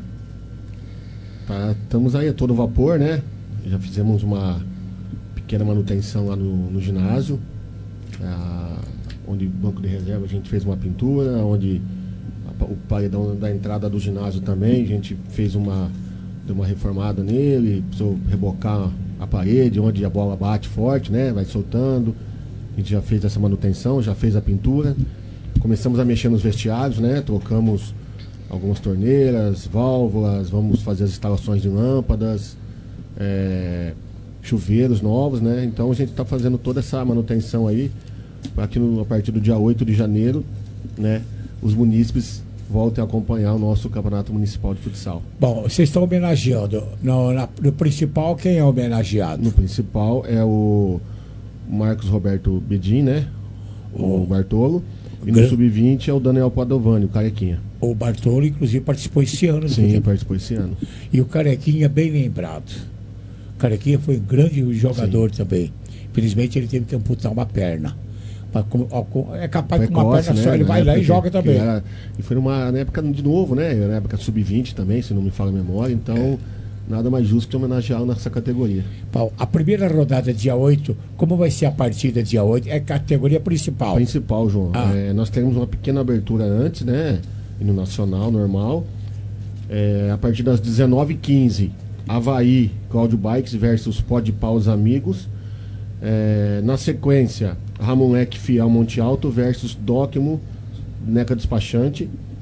Tá, estamos aí a todo vapor, né? Já fizemos uma pequena manutenção lá no, no ginásio, ah, onde banco de reserva a gente fez uma pintura, onde a, o paredão da entrada do ginásio também, a gente fez uma, deu uma reformada nele, precisou rebocar a parede, onde a bola bate forte, né? Vai soltando. A gente já fez essa manutenção, já fez a pintura. Começamos a mexer nos vestiários, né? Trocamos algumas torneiras, válvulas, vamos fazer as instalações de lâmpadas, é, chuveiros novos, né? Então a gente está fazendo toda essa manutenção aí para que no, a partir do dia oito de janeiro, né, os munícipes voltem a acompanhar o nosso Campeonato Municipal de Futsal. Bom, vocês estão homenageando. No, na- no principal, quem é homenageado? No principal é o Marcos Roberto Bedin, né? O Bartolo. E no Gran- sub vinte é o Daniel Padovani, o Carequinha. O Bartolo, inclusive, participou esse ano. do Sim, futebol. participou esse ano. E o Carequinha, bem lembrado. O Carequinha foi um grande jogador também. Infelizmente, ele teve que amputar uma perna. Mas como- ó, com- é capaz que com uma perna só, ele Na vai lá época e joga que- também. que era- e foi numa, na época de novo, né? Na época sub vinte também, se não me falha a memória. Então, É. nada mais justo que homenageá-lo nessa categoria. Bom, a primeira rodada dia oito, como vai ser a partida dia oito? É categoria principal. Principal, João. Ah. É, nós teremos uma pequena abertura antes, né? E no Nacional, normal. É, a partir das dezenove e quinze, Havaí, Cláudio Bikes versus Pode Paus Amigos. É, na sequência, Ramon Leque Fiel Monte Alto versus Docmo, Neca Despachante.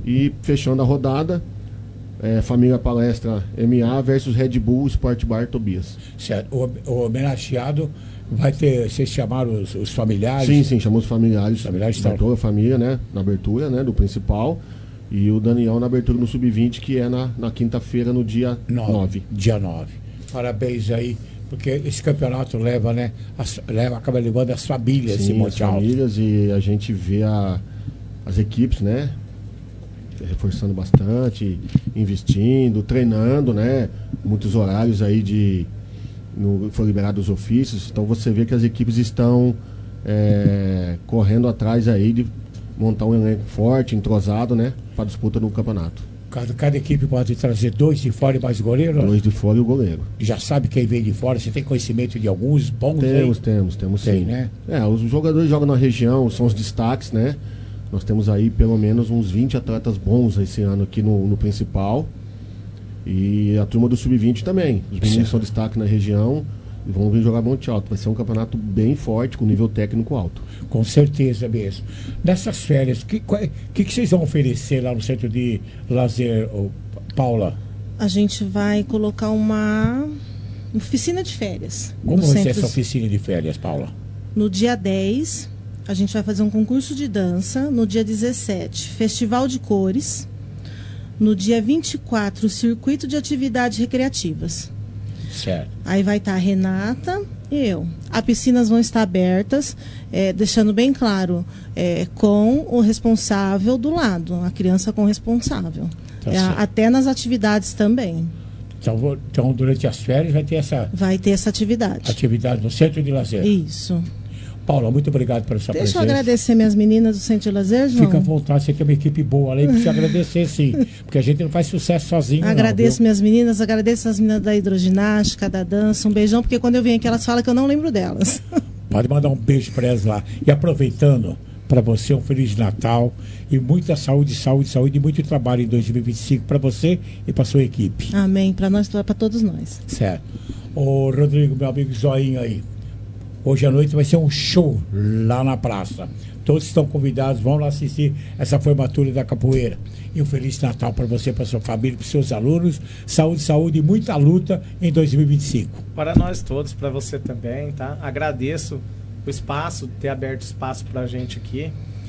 E fechando a rodada, é, Família Palestra M A versus Red Bull Sport Bar Tobias. Certo. O, o homenageado vai ter, vocês chamaram os, os familiares? Sim, sim, chamamos os familiares, familiares da estão... toda a família, né? Na abertura, né? Do principal. E o Daniel na abertura no sub vinte, que é na, na quinta-feira, no dia nove. Dia nove. Parabéns aí, porque esse campeonato leva, né? As, leva, acaba levando as famílias Sim, em Monte Alto. As famílias, e a gente vê a, as equipes, né? Reforçando bastante, investindo, treinando, né? Muitos horários aí de... No, foi liberado os ofícios, então você vê que as equipes estão é, correndo atrás aí de montar um elenco forte, entrosado, né? Para disputa no campeonato. Cada, cada equipe pode trazer dois de fora e mais goleiro? Dois de fora e o goleiro. Já sabe quem vem de fora? Você tem conhecimento de alguns bons? Temos, aí? temos, temos tem, sim. né? É, os jogadores jogam na região, são os destaques, né? Nós temos aí pelo menos uns vinte atletas bons esse ano aqui no, no principal. E a turma do sub vinte também. Os meninos são destaque na região e vão vir jogar Monte Alto. Vai ser um campeonato bem forte, com nível técnico alto. Com certeza mesmo. Nessas férias, o que, que, que vocês vão oferecer lá no centro de lazer, oh, Paula? A gente vai colocar uma oficina de férias. Como vai ser centro... essa oficina de férias, Paula? No dia dez, a gente vai fazer um concurso de dança. No dia dezessete, festival de cores. No dia vinte e quatro, circuito de atividades recreativas. Certo. Aí vai estar a Renata e eu. As piscinas vão estar abertas, é, deixando bem claro, é, com o responsável do lado, a criança com o responsável. Tá É, até nas atividades também. Então, então, durante as férias vai ter essa... Vai ter essa atividade. Atividade no centro de lazer. Isso. Paula, muito obrigado pela sua Deixa presença. eu agradecer minhas meninas do Centro de Lazer, João. Fica à vontade, você tem uma equipe boa ali, precisa agradecer sim, porque a gente não faz sucesso sozinho. Agradeço não, minhas meninas, agradeço as meninas da hidroginástica, da dança, um beijão, porque quando eu venho aqui elas falam que eu não lembro delas. Pode mandar um beijo para elas lá. E aproveitando, para você um Feliz Natal e muita saúde, saúde, saúde e muito trabalho em dois mil e vinte e cinco para você e para sua equipe. Amém, para nós, para todos nós. Certo. Ô Rodrigo, meu amigo Zoinho aí. Hoje à noite vai ser um show lá na praça. Todos estão convidados, vão lá assistir essa formatura da capoeira. E um Feliz Natal para você, para sua família, para seus alunos. Saúde, saúde e muita luta em dois mil e vinte e cinco. Para nós todos, para você também, tá? Agradeço o espaço, ter aberto espaço para a gente aqui.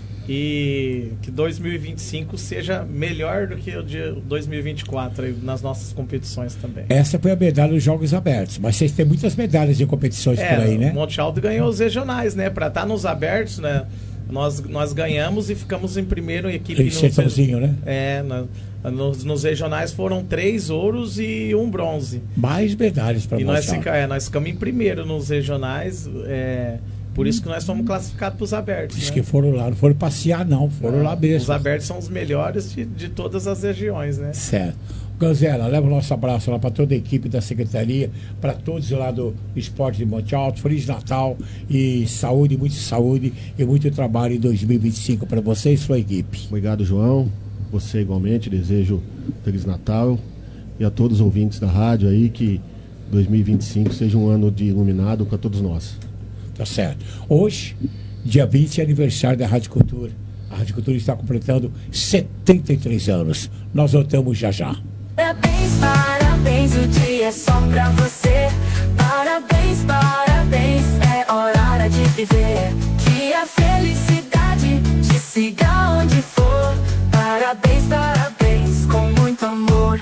E que dois mil e vinte e cinco seja melhor do que o de dois mil e vinte e quatro aí, nas nossas competições também. Essa foi a medalha dos Jogos Abertos, mas vocês têm muitas medalhas de competições é, por aí, né? O Monte Alto ganhou os regionais, né? Para estar nos abertos, né? Nós, nós ganhamos e ficamos em primeiro equipe. Em sertãozinho, né? É, na, nos, nos regionais foram três ouros e um bronze. Mais medalhas para nós. E nós, fica, é, nós ficamos em primeiro nos regionais, é, por isso que nós fomos classificados para os abertos. Diz né? que foram lá, não foram passear não, foram é, lá mesmo. Os abertos são os melhores de, de todas as regiões, né? Certo. Ganzela, leva o nosso abraço lá para toda a equipe da Secretaria, para todos lá do Esporte de Monte Alto. Feliz Natal e saúde, muita saúde e muito trabalho em dois mil e vinte e cinco para você e sua equipe. Obrigado, João. Você igualmente, desejo Feliz Natal e a todos os ouvintes da rádio aí que dois mil e vinte e cinco seja um ano de iluminado para todos nós. Tá certo. Hoje, dia vinte, é aniversário da Rádio Cultura. A Rádio Cultura está completando setenta e três anos. Nós voltamos já já. Parabéns, parabéns, o dia é só pra você. Parabéns, parabéns, é hora de viver. Que a felicidade te siga onde for. Parabéns, parabéns, com muito amor.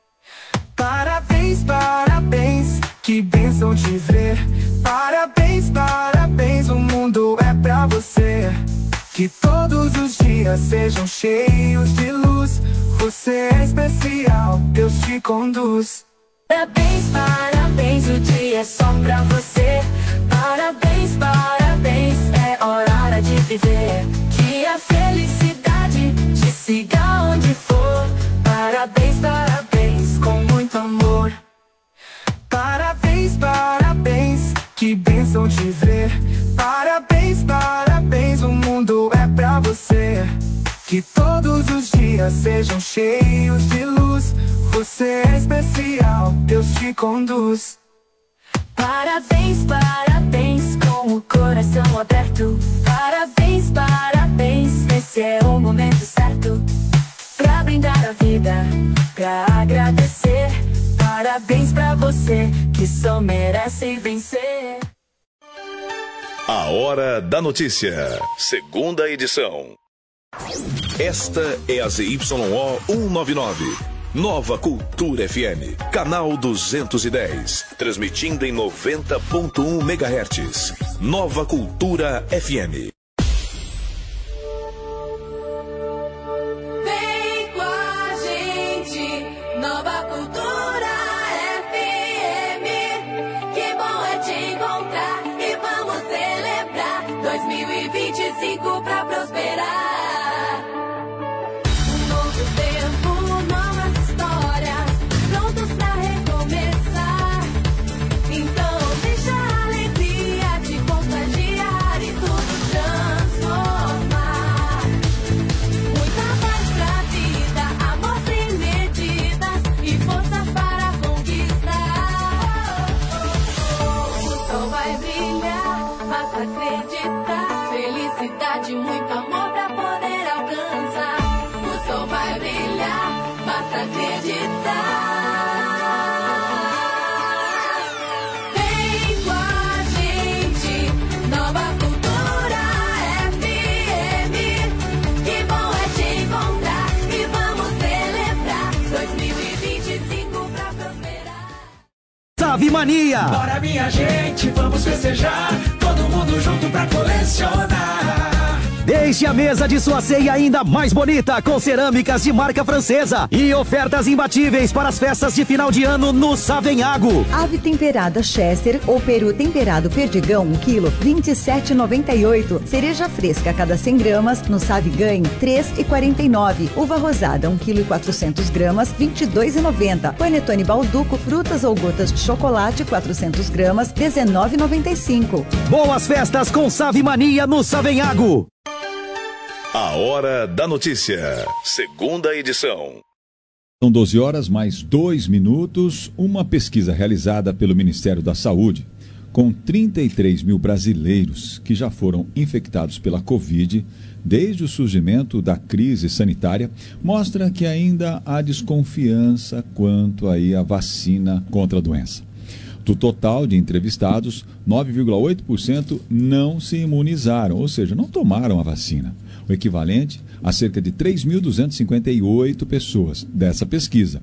Parabéns, parabéns, que bênção te ver. Parabéns, parabéns, o mundo é pra você. Que todos os dias sejam cheios de luz. Você é especial, Deus te conduz. Parabéns, parabéns, o dia é só pra você. Parabéns, parabéns, é hora de viver. Que a felicidade te siga onde for. Parabéns, parabéns, com muito amor. Parabéns, parabéns, que bênção te ver. Parabéns, parabéns, o mundo é pra você. Que todos os dias sejam cheios de luz. Você é especial, Deus te conduz. Parabéns, parabéns, com o coração aberto. Parabéns, parabéns, esse é o momento certo pra vida pra agradecer. Parabéns pra você que só merece vencer. A Hora da Notícia, segunda edição. Esta é a Z Y O cento e noventa e nove, Nova Cultura F M, canal duzentos e dez, transmitindo em noventa ponto um megahertz. Nova Cultura F M. Vem com a gente, Nova Cultura F M. Que bom é te encontrar e vamos celebrar dois mil e vinte e cinco pra prosperar. Um novo tempo, novas histórias, prontos pra recomeçar. Então deixa a alegria te contagiar e tudo transformar. Muita paz pra vida, amor sem medidas e forças para conquistar. O sol vai brilhar, basta acreditar. Felicidade, muito amor pra poder alcançar. O sol vai brilhar, basta acreditar. Vem com a gente, Nova Cultura F M. Que bom é te encontrar e vamos celebrar dois mil e vinte e cinco pra prosperar. Save Mania! Bora minha gente, vamos festejar, todo mundo junto pra colecionar. Deixe a mesa de sua ceia ainda mais bonita com cerâmicas de marca francesa e ofertas imbatíveis para as festas de final de ano no Savenhago. Ave temperada Chester ou peru temperado Perdigão um quilo, vinte e sete reais e noventa e oito centavos. Cereja fresca a cada cem gramas no Save Ganhe, três reais e quarenta e nove centavos. Uva rosada um quilo e quatrocentas gramas, vinte e dois reais e noventa centavos. Panetone Balduco, frutas ou gotas de chocolate, quatrocentas gramas, dezenove reais e noventa e cinco centavos. Boas festas com Save Mania no Savenhago. A Hora da Notícia, segunda edição. São doze horas mais dois minutos. Uma pesquisa realizada pelo Ministério da Saúde com trinta e três mil brasileiros que já foram infectados pela Covid desde o surgimento da crise sanitária mostra que ainda há desconfiança quanto aí à vacina contra a doença. Do total de entrevistados, nove vírgula oito por cento não se imunizaram, ou seja, não tomaram a vacina. O equivalente a cerca de três mil duzentas e cinquenta e oito pessoas dessa pesquisa.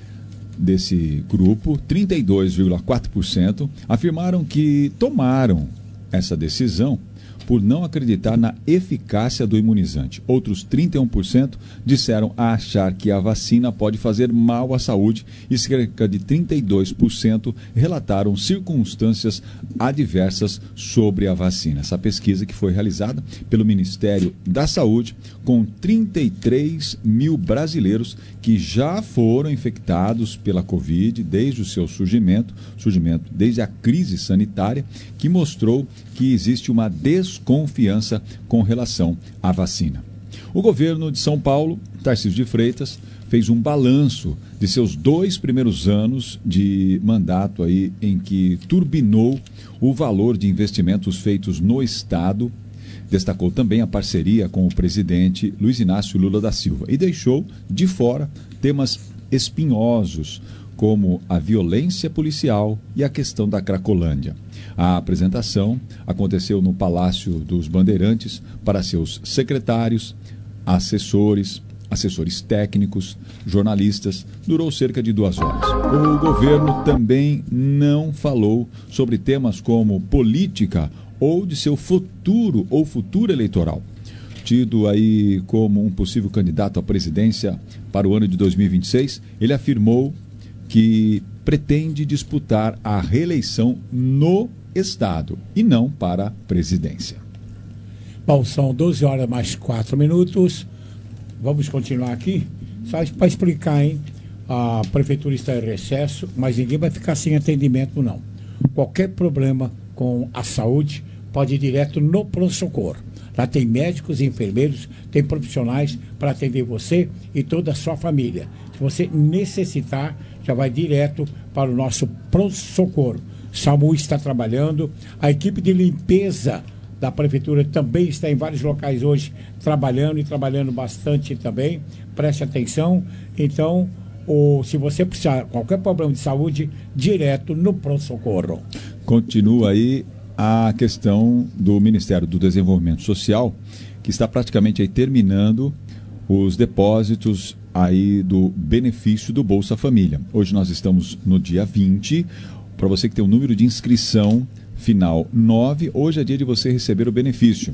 Desse grupo, trinta e dois vírgula quatro por cento afirmaram que tomaram essa decisão por não acreditar na eficácia do imunizante. Outros trinta e um por cento disseram achar que a vacina pode fazer mal à saúde e cerca de trinta e dois por cento relataram circunstâncias adversas sobre a vacina. Essa pesquisa que foi realizada pelo Ministério da Saúde com trinta e três mil brasileiros que já foram infectados pela Covid desde o seu surgimento, surgimento desde a crise sanitária, que mostrou que existe uma desconfiança com relação à vacina. O governo de São Paulo, Tarcísio de Freitas, fez um balanço de seus dois primeiros anos de mandato aí, em que turbinou o valor de investimentos feitos no Estado. Destacou também a parceria com o presidente Luiz Inácio Lula da Silva e deixou de fora temas espinhosos, como a violência policial e a questão da Cracolândia. A apresentação aconteceu no Palácio dos Bandeirantes para seus secretários, assessores, assessores técnicos, jornalistas. Durou cerca de duas horas. O governo também não falou sobre temas como política ou de seu futuro ou futuro eleitoral. Tido aí como um possível candidato à presidência para o ano de dois mil e vinte e seis, ele afirmou que pretende disputar a reeleição no Estado e não para a presidência. Bom, são doze horas mais quatro minutos. Vamos continuar aqui? Só para explicar, hein? A prefeitura está em recesso, mas ninguém vai ficar sem atendimento, não. Qualquer problema com a saúde pode ir direto no pronto-socorro. Lá tem médicos e enfermeiros, tem profissionais para atender você e toda a sua família. Se você necessitar, já vai direto para o nosso pronto-socorro. SAMU está trabalhando, a equipe de limpeza da Prefeitura também está em vários locais hoje trabalhando e trabalhando bastante também. Preste atenção. Então, o, se você precisar de qualquer problema de saúde, direto no pronto-socorro. Continua aí a questão do Ministério do Desenvolvimento Social, que está praticamente aí terminando os depósitos aí do benefício do Bolsa Família. Hoje nós estamos no dia vinte. Para você que tem o número de inscrição final nove, hoje é dia de você receber o benefício.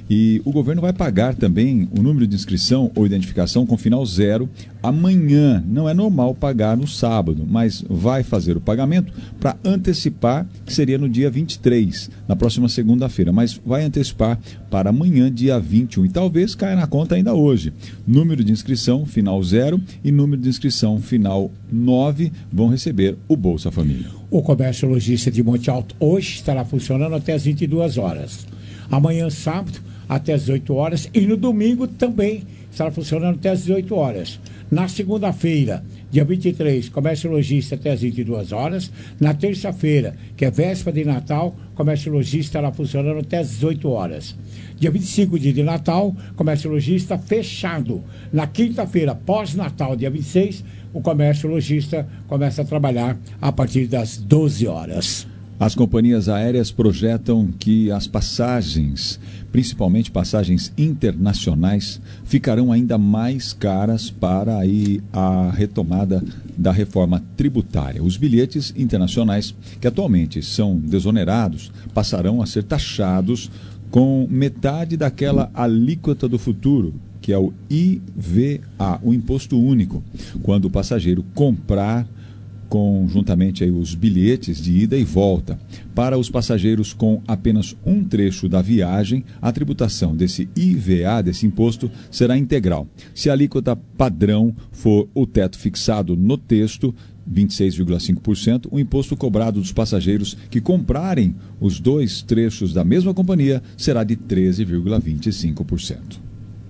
E o governo vai pagar também o número de inscrição ou identificação com final zero amanhã. Não é normal pagar no sábado, mas vai fazer o pagamento para antecipar, que seria no dia vinte e três, na próxima segunda-feira. Mas vai antecipar para amanhã, dia vinte e um. E talvez caia na conta ainda hoje. Número de inscrição final zero e número de inscrição final nove vão receber o Bolsa Família. O comércio lojista de Monte Alto hoje estará funcionando até as vinte e duas horas. Amanhã, sábado, até as dezoito horas, e no domingo também estará funcionando até as dezoito horas. Na segunda-feira, dia vinte e três, comércio lojista até as vinte e duas horas. Na terça-feira, que é véspera de Natal, comércio lojista estará funcionando até as dezoito horas. Dia vinte e cinco, dia de Natal, comércio lojista fechado. Na quinta-feira, pós-Natal, dia vinte e seis, o comércio lojista começa a trabalhar a partir das doze horas. As companhias aéreas projetam que as passagens, principalmente passagens internacionais, ficarão ainda mais caras para aí a retomada da reforma tributária. Os bilhetes internacionais, que atualmente são desonerados, passarão a ser taxados com metade daquela alíquota do futuro, que é o I V A, o Imposto Único, quando o passageiro comprar conjuntamente aí os bilhetes de ida e volta. Para os passageiros com apenas um trecho da viagem, a tributação desse I V A, desse imposto, será integral. Se a alíquota padrão for o teto fixado no texto, vinte e seis vírgula cinco por cento, o imposto cobrado dos passageiros que comprarem os dois trechos da mesma companhia será de treze vírgula vinte e cinco por cento.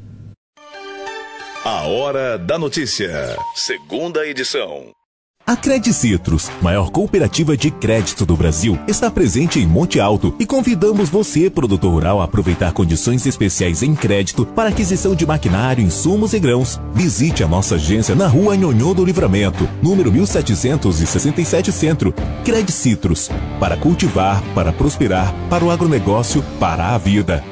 A Hora da Notícia, segunda edição. A Credicitrus, maior cooperativa de crédito do Brasil, está presente em Monte Alto e convidamos você, produtor rural, a aproveitar condições especiais em crédito para aquisição de maquinário, insumos e grãos. Visite a nossa agência na rua Nhonhô do Livramento, número mil setecentos e sessenta e sete Centro. Credicitrus, para cultivar, para prosperar, para o agronegócio, para a vida.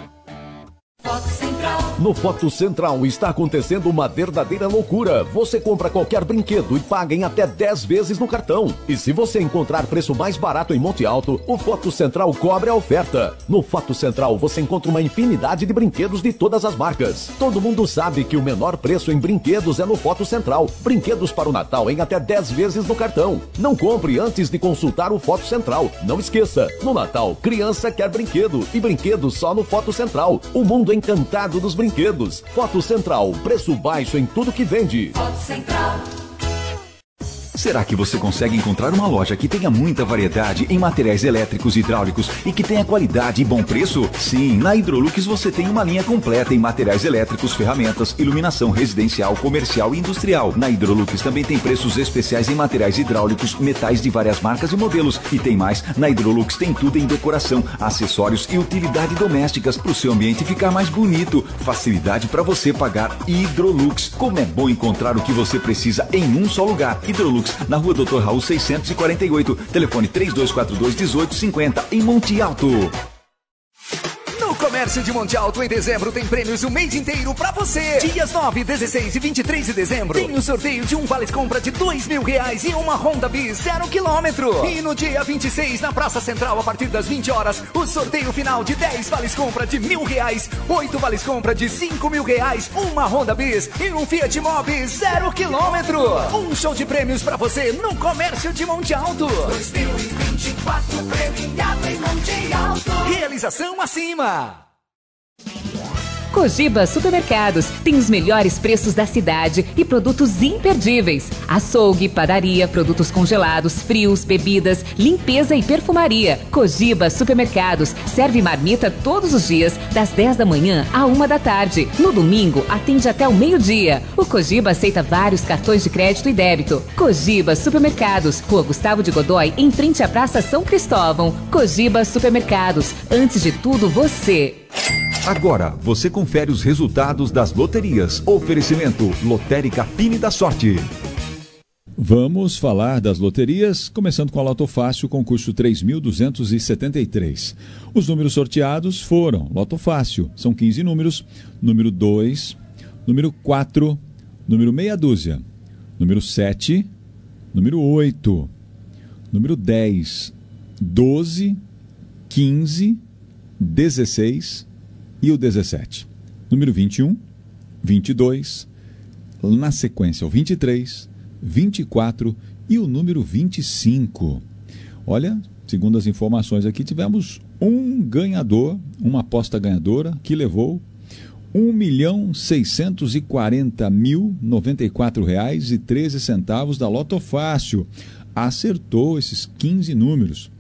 No Foto Central está acontecendo uma verdadeira loucura. Você compra qualquer brinquedo e paga em até dez vezes no cartão. E se você encontrar preço mais barato em Monte Alto, o Foto Central cobre a oferta. No Foto Central você encontra uma infinidade de brinquedos de todas as marcas. Todo mundo sabe que o menor preço em brinquedos é no Foto Central. Brinquedos para o Natal em até dez vezes no cartão. Não compre antes de consultar o Foto Central. Não esqueça, no Natal, criança quer brinquedo e brinquedo só no Foto Central. O mundo encantado dos brinquedos. Brinquedos. Foto Central, preço baixo em tudo que vende. Foto Central. Será que você consegue encontrar uma loja que tenha muita variedade em materiais elétricos e hidráulicos e que tenha qualidade e bom preço? Sim, na Hidrolux você tem uma linha completa em materiais elétricos, ferramentas, iluminação residencial, comercial e industrial. Na Hidrolux também tem preços especiais em materiais hidráulicos, metais de várias marcas e modelos. E tem mais, na Hidrolux tem tudo em decoração, acessórios e utilidade domésticas para o seu ambiente ficar mais bonito. Facilidade para você pagar Hidrolux. Como é bom encontrar o que você precisa em um só lugar. Hidrolux, na rua doutor Raul seiscentos e quarenta e oito, telefone três dois quatro dois, um oito cinco zero, em Monte Alto. No Comércio de Monte Alto, em dezembro, tem prêmios o mês inteiro pra você. Dias nove, dezesseis e vinte e três de dezembro, tem o sorteio de um vale de compra de dois mil reais e uma Honda Bis zero quilômetro. E no dia vinte e seis, na Praça Central, a partir das vinte horas, o sorteio final de dez vales compra de mil reais, oito vales compra de cinco mil reais, uma Honda Bis e um Fiat Mobi zero quilômetro. Um show de prêmios pra você no Comércio de Monte Alto. dois mil e vinte e quatro premiado em Monte Alto. Realização acima. Cogiba Supermercados tem os melhores preços da cidade e produtos imperdíveis. Açougue, padaria, produtos congelados, frios, bebidas, limpeza e perfumaria. Cogiba Supermercados serve marmita todos os dias, das dez da manhã à uma da tarde. No domingo, atende até o meio-dia. O Cogiba aceita vários cartões de crédito e débito. Cogiba Supermercados, Rua Gustavo de Godoy, em frente à Praça São Cristóvão. Cogiba Supermercados, antes de tudo você. Agora, você confere os resultados das loterias. Oferecimento Lotérica Fine da Sorte. Vamos falar das loterias, começando com a Loto Fácil, concurso três mil duzentos e setenta e três. Os números sorteados foram Loto Fácil, são quinze números, número dois, número quatro, número meia dúzia, número sete, número oito, número dez, doze, quinze, dezesseis e o dezessete. Número vinte e um, vinte e dois, na sequência o vinte e três, vinte e quatro e o número vinte e cinco. Olha, segundo as informações aqui, tivemos um ganhador, uma aposta ganhadora, que levou um milhão seiscentos e quarenta mil noventa e quatro reais e treze centavos da Loto Fácil. Acertou esses quinze números.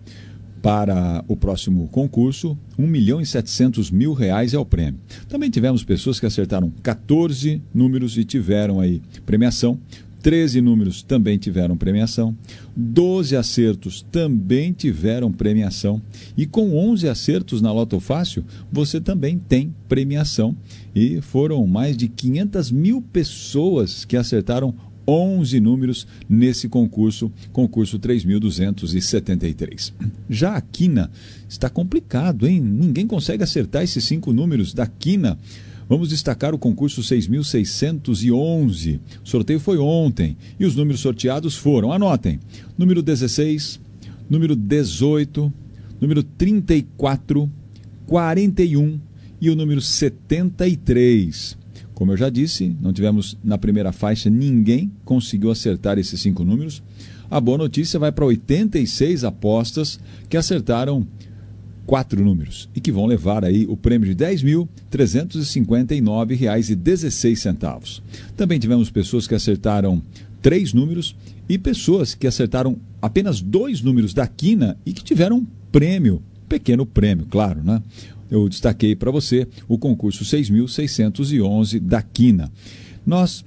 Para o próximo concurso, um milhão e setecentos mil reais é o prêmio. Também tivemos pessoas que acertaram quatorze números e tiveram aí premiação. treze números também tiveram premiação. doze acertos também tiveram premiação. E com onze acertos na Loto Fácil, você também tem premiação. E foram mais de quinhentas mil pessoas que acertaram onze números nesse concurso, concurso três mil duzentos e setenta e três. Já a quina está complicado, hein? Ninguém consegue acertar esses cinco números da quina. Vamos destacar o concurso seis mil seiscentos e onze. O sorteio foi ontem e os números sorteados foram, anotem, número dezesseis, número dezoito, número trinta e quatro, quarenta e um e o número setenta e três. Como eu já disse, não tivemos na primeira faixa, ninguém conseguiu acertar esses cinco números. A boa notícia vai para oitenta e seis apostas que acertaram quatro números e que vão levar aí o prêmio de dez mil trezentos e cinquenta e nove reais e dezesseis centavos. Também tivemos pessoas que acertaram três números e pessoas que acertaram apenas dois números da quina e que tiveram prêmio, pequeno prêmio, claro, né? Eu destaquei para você o concurso seis mil seiscentos e onze da quina. Nós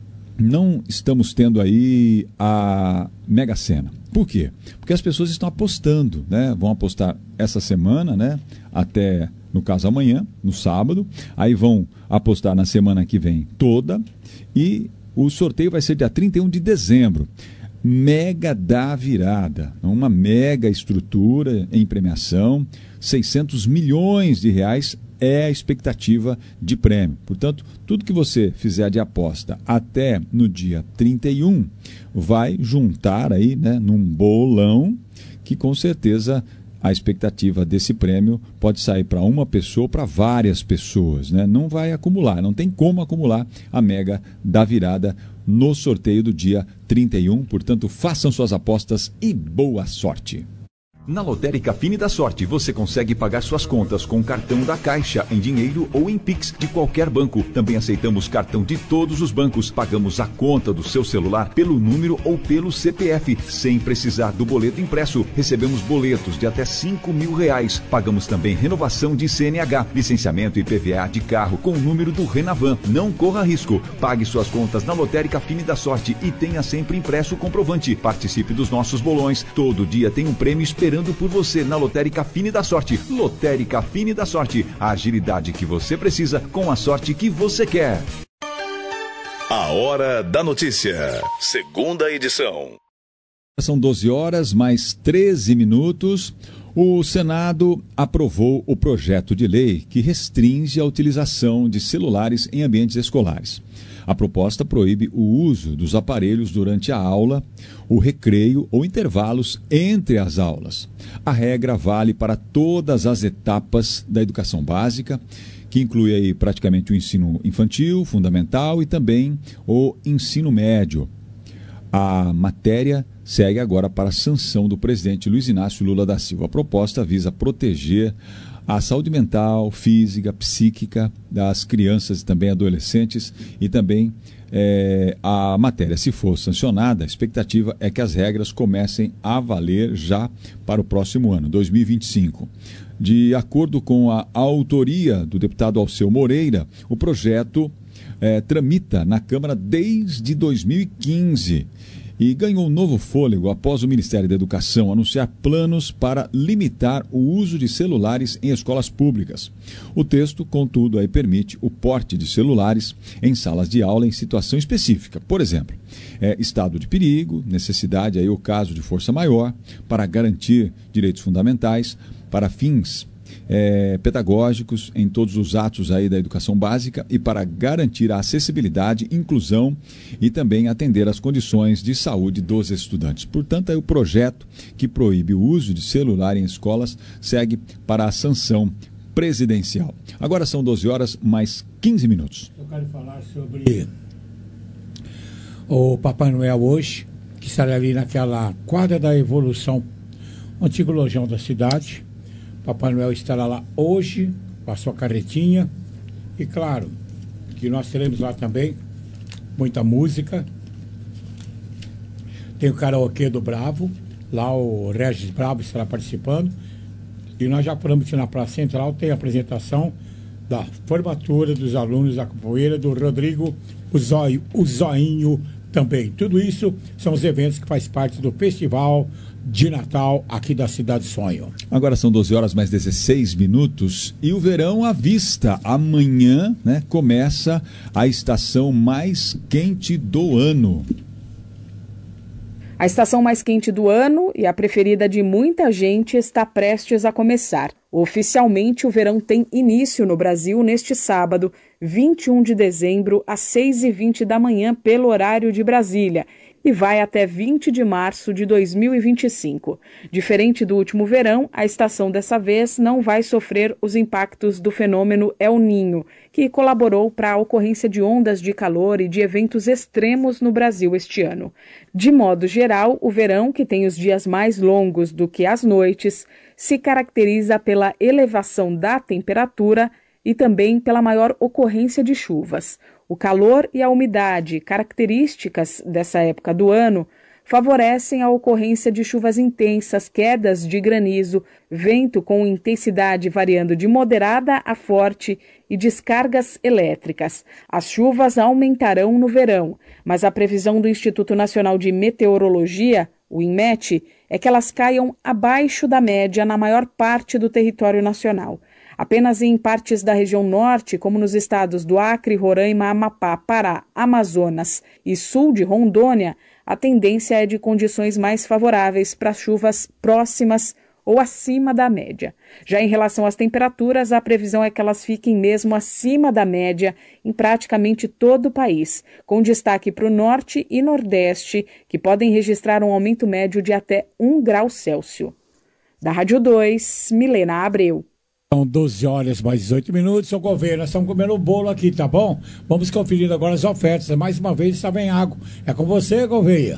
não estamos tendo aí a Mega Sena. Por quê? Porque as pessoas estão apostando, né? Vão apostar essa semana, né? Até, no caso, amanhã, no sábado. Aí vão apostar na semana que vem toda. E o sorteio vai ser dia trinta e um de dezembro. Mega da virada, uma mega estrutura em premiação, seiscentos milhões de reais é a expectativa de prêmio. Portanto, tudo que você fizer de aposta até no dia trinta e um vai juntar aí, né, num bolão que com certeza a expectativa desse prêmio pode sair para uma pessoa ou para várias pessoas, né? Não vai acumular, não tem como acumular a mega da virada no sorteio do dia trinta e um. Portanto, façam suas apostas e boa sorte. Na Lotérica Fine da Sorte, você consegue pagar suas contas com cartão da Caixa, em dinheiro ou em Pix de qualquer banco. Também aceitamos cartão de todos os bancos. Pagamos a conta do seu celular pelo número ou pelo C P F, sem precisar do boleto impresso. Recebemos boletos de até cinco mil reais. Pagamos também renovação de C N H, licenciamento e P V A de carro com o número do Renavan. Não corra risco. Pague suas contas na Lotérica Fine da Sorte e tenha sempre impresso o comprovante. Participe dos nossos bolões. Todo dia tem um prêmio esperando por você na Lotérica Fine da Sorte. Lotérica Fine da Sorte, a agilidade que você precisa com a sorte que você quer. A Hora da Notícia, segunda edição. São doze horas mais treze minutos. O Senado aprovou o projeto de lei que restringe a utilização de celulares em ambientes escolares. A proposta proíbe o uso dos aparelhos durante a aula, o recreio ou intervalos entre as aulas. A regra vale para todas as etapas da educação básica, que inclui aí praticamente o ensino infantil, fundamental e também o ensino médio. A matéria segue agora para a sanção do presidente Luiz Inácio Lula da Silva. A proposta visa proteger a saúde mental, física, psíquica das crianças e também adolescentes e também é, a matéria, se for sancionada, a expectativa é que as regras comecem a valer já para o próximo ano, dois mil e vinte e cinco. De acordo com a autoria do deputado Alceu Moreira, o projeto é, tramita na Câmara desde dois mil e quinze e ganhou um novo fôlego após o Ministério da Educação anunciar planos para limitar o uso de celulares em escolas públicas. O texto, contudo, aí permite o porte de celulares em salas de aula em situação específica. Por exemplo, é, estado de perigo, necessidade, aí o caso de força maior, para garantir direitos fundamentais, para fins É, pedagógicos em todos os atos aí da educação básica e para garantir a acessibilidade, inclusão e também atender às condições de saúde dos estudantes. Portanto, aí o projeto que proíbe o uso de celular em escolas segue para a sanção presidencial. Agora são doze horas mais quinze minutos. Eu quero falar sobre o Papai Noel hoje, que estará ali naquela quadra da Evolução, um antigo lojão da cidade. Papai Noel estará lá hoje com a sua carretinha e claro que nós teremos lá também muita música. Tem o karaokê do Bravo, lá o Regis Bravo estará participando e nós já falamos que na Praça Central tem a apresentação da formatura dos alunos da capoeira do Rodrigo o Zóio, o Zoinho também. Tudo isso são os eventos que faz parte do Festival de Natal aqui da Cidade Sonho. Agora são doze horas mais dezesseis minutos e o verão à vista. Amanhã, né, começa a estação mais quente do ano. A estação mais quente do ano e a preferida de muita gente está prestes a começar. Oficialmente, o verão tem início no Brasil neste sábado, vinte e um de dezembro, às seis e vinte da manhã, pelo horário de Brasília, e vai até vinte de março de dois mil e vinte e cinco. Diferente do último verão, a estação dessa vez não vai sofrer os impactos do fenômeno El Niño, que colaborou para a ocorrência de ondas de calor e de eventos extremos no Brasil este ano. De modo geral, o verão, que tem os dias mais longos do que as noites, se caracteriza pela elevação da temperatura e também pela maior ocorrência de chuvas. O calor e a umidade, características dessa época do ano, favorecem a ocorrência de chuvas intensas, quedas de granizo, vento com intensidade variando de moderada a forte e descargas elétricas. As chuvas aumentarão no verão, mas a previsão do Instituto Nacional de Meteorologia, o INMET, é que elas caiam abaixo da média na maior parte do território nacional. Apenas em partes da região norte, como nos estados do Acre, Roraima, Amapá, Pará, Amazonas e sul de Rondônia, a tendência é de condições mais favoráveis para chuvas próximas ou acima da média. Já em relação às temperaturas, a previsão é que elas fiquem mesmo acima da média em praticamente todo o país, com destaque para o norte e nordeste, que podem registrar um aumento médio de até um grau Celsius. Da Rádio dois, Milena Abreu. São doze horas mais dezoito minutos. Sou Gouveia, nós estamos comendo o bolo aqui, tá bom? Vamos conferindo agora as ofertas. Mais uma vez, Savenhago. É com você, Gouveia.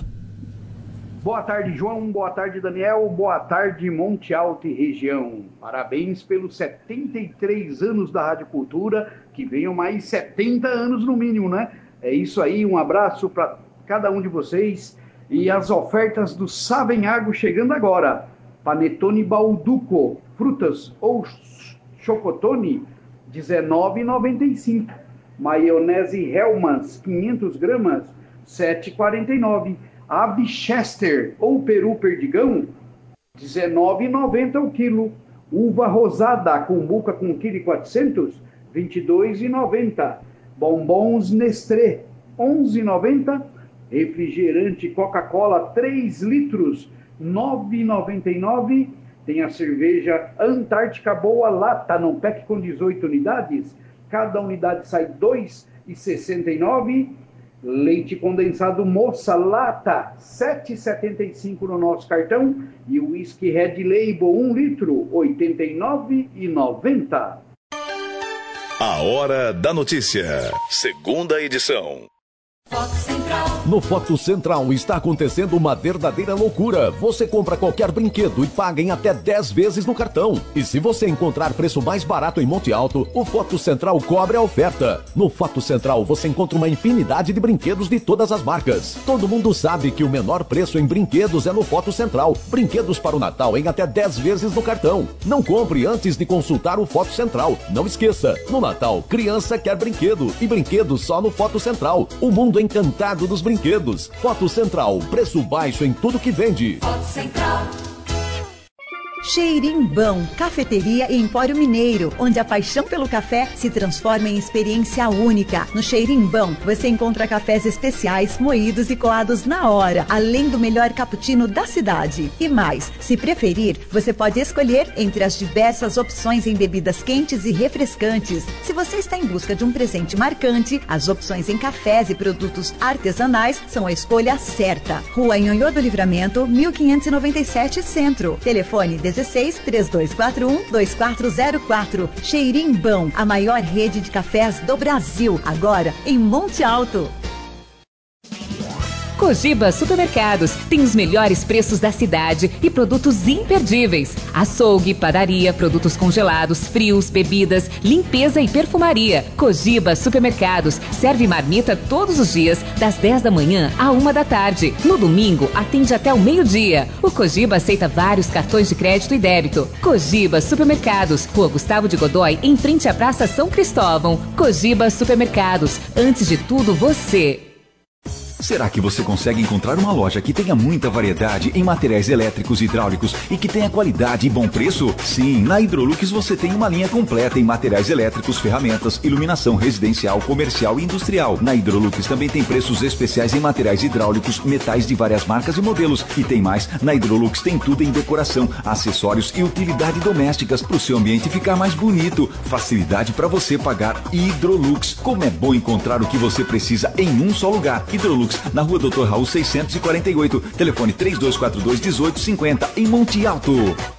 Boa tarde, João. Boa tarde, Daniel. Boa tarde, Monte Alto e região. Parabéns pelos setenta e três anos da Rádio Cultura, que venham mais setenta anos no mínimo, né? É isso aí, um abraço para cada um de vocês. E as ofertas do Savenhago chegando agora. Panetone Balduco, frutas ou chocotone, dezenove reais e noventa e cinco centavos. Maionese Hellmann's, quinhentas gramas, sete reais e quarenta e nove centavos. Ave Chester ou peru perdigão, dezenove reais e noventa centavos o quilo. Uva rosada cumbuca com um vírgula quatrocentos quilos, vinte e dois reais e noventa centavos. Bombons Nestlé, onze reais e noventa centavos. Refrigerante Coca-Cola, três litros, nove reais e noventa e nove centavos. Tem a cerveja Antártica Boa Lata, num pack com dezoito unidades. Cada unidade sai dois reais e sessenta e nove centavos. Leite condensado Moça Lata, sete reais e setenta e cinco centavos no nosso cartão. E o whisky Red Label, um litro, oitenta e nove reais e noventa centavos. A Hora da Notícia, segunda edição. Foco Central. No Foto Central está acontecendo uma verdadeira loucura. Você compra qualquer brinquedo e paga em até dez vezes no cartão. E se você encontrar preço mais barato em Monte Alto, o Foto Central cobre a oferta. No Foto Central você encontra uma infinidade de brinquedos de todas as marcas. Todo mundo sabe que o menor preço em brinquedos é no Foto Central. Brinquedos para o Natal em até dez vezes no cartão. Não compre antes de consultar o Foto Central. Não esqueça, no Natal, criança quer brinquedo e brinquedo só no Foto Central. O mundo encantado dos brinquedos. Foto Central, preço baixo em tudo que vende. Foto Central. Cheirimbão, cafeteria e empório mineiro, onde a paixão pelo café se transforma em experiência única. No Cheirimbão, você encontra cafés especiais, moídos e coados na hora, além do melhor cappuccino da cidade. E mais, se preferir, você pode escolher entre as diversas opções em bebidas quentes e refrescantes. Se você está em busca de um presente marcante, as opções em cafés e produtos artesanais são a escolha certa. Rua Nhonhô do Livramento, mil quinhentos e noventa e sete, Centro. Telefone dezesseis, três dois quatro um, dois quatro zero quatro. Cheirimbão, a maior rede de cafés do Brasil, agora em Monte Alto. Cogiba Supermercados tem os melhores preços da cidade e produtos imperdíveis. Açougue, padaria, produtos congelados, frios, bebidas, limpeza e perfumaria. Cogiba Supermercados serve marmita todos os dias, das dez da manhã à uma da tarde. No domingo, atende até o meio-dia. O Cogiba aceita vários cartões de crédito e débito. Cogiba Supermercados, Rua Gustavo de Godoy, em frente à Praça São Cristóvão. Cogiba Supermercados, antes de tudo você. Será que você consegue encontrar uma loja que tenha muita variedade em materiais elétricos e hidráulicos e que tenha qualidade e bom preço? Sim, na Hidrolux você tem uma linha completa em materiais elétricos, ferramentas, iluminação residencial, comercial e industrial. Na Hidrolux também tem preços especiais em materiais hidráulicos, metais de várias marcas e modelos. E tem mais, na Hidrolux tem tudo em decoração, acessórios e utilidade domésticas para o seu ambiente ficar mais bonito. Facilidade para você pagar. Hidrolux. Como é bom encontrar o que você precisa em um só lugar. Hidrolux, na Rua doutor Raul seiscentos e quarenta e oito, telefone três dois quatro dois, um oito cinco zero, em Monte Alto.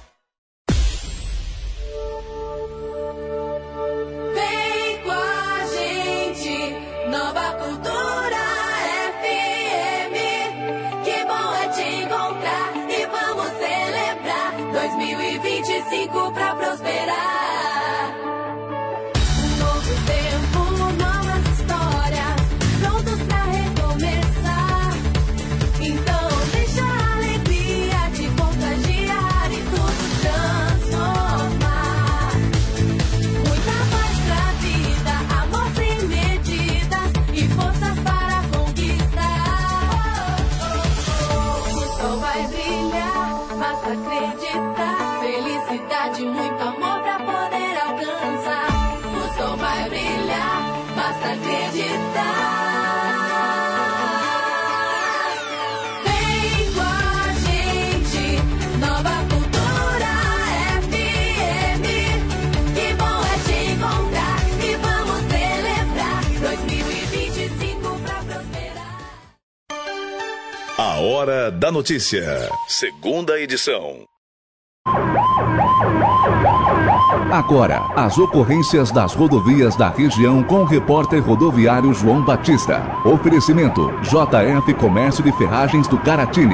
Vem com a gente, Nova Cultura F M. Que bom é te encontrar e vamos celebrar dois mil e vinte e cinco pra prosperar. Um novo tempo, novas histórias, prontos pra recomeçar. Então deixa a alegria te contagiar e tudo transformar. Muita paz pra vida, amor sem medidas e forças para conquistar. O sol vai brilhar, basta acreditar. Felicidade, muito amor pra poder alcançar. O sol vai brilhar, basta acreditar. Vem com a gente, Nova Cultura F M. Que bom é te encontrar e vamos celebrar dois mil e vinte e cinco pra prosperar. A Hora da Notícia, segunda edição. Agora, as ocorrências das rodovias da região com o repórter rodoviário João Batista. Oferecimento J F Comércio de Ferragens do Caratini.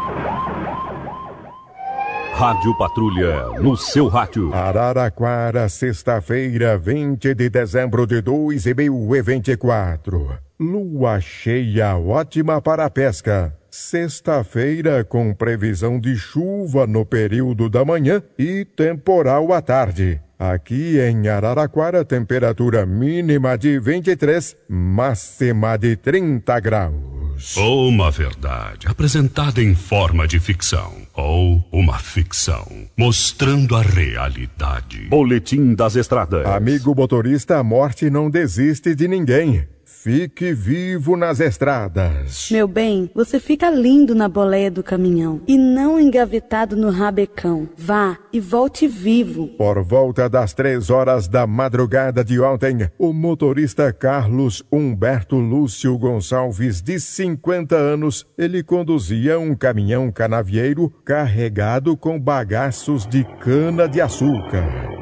Rádio Patrulha, no seu rádio. Araraquara, sexta-feira, vinte de dezembro de dois mil e vinte e quatro. Lua cheia ótima para a pesca. Sexta-feira com previsão de chuva no período da manhã e temporal à tarde. Aqui em Araraquara, temperatura mínima de vinte e três, máxima de trinta graus. Uma verdade apresentada em forma de ficção ou uma ficção, mostrando a realidade. Boletim das Estradas. Amigo motorista, a morte não desiste de ninguém. Fique vivo nas estradas. Meu bem, você fica lindo na boleia do caminhão e não engavetado no rabecão. Vá e volte vivo. Por volta das três horas da madrugada de ontem, o motorista Carlos Humberto Lúcio Gonçalves, de cinquenta anos, ele conduzia um caminhão canavieiro carregado com bagaços de cana-de-açúcar.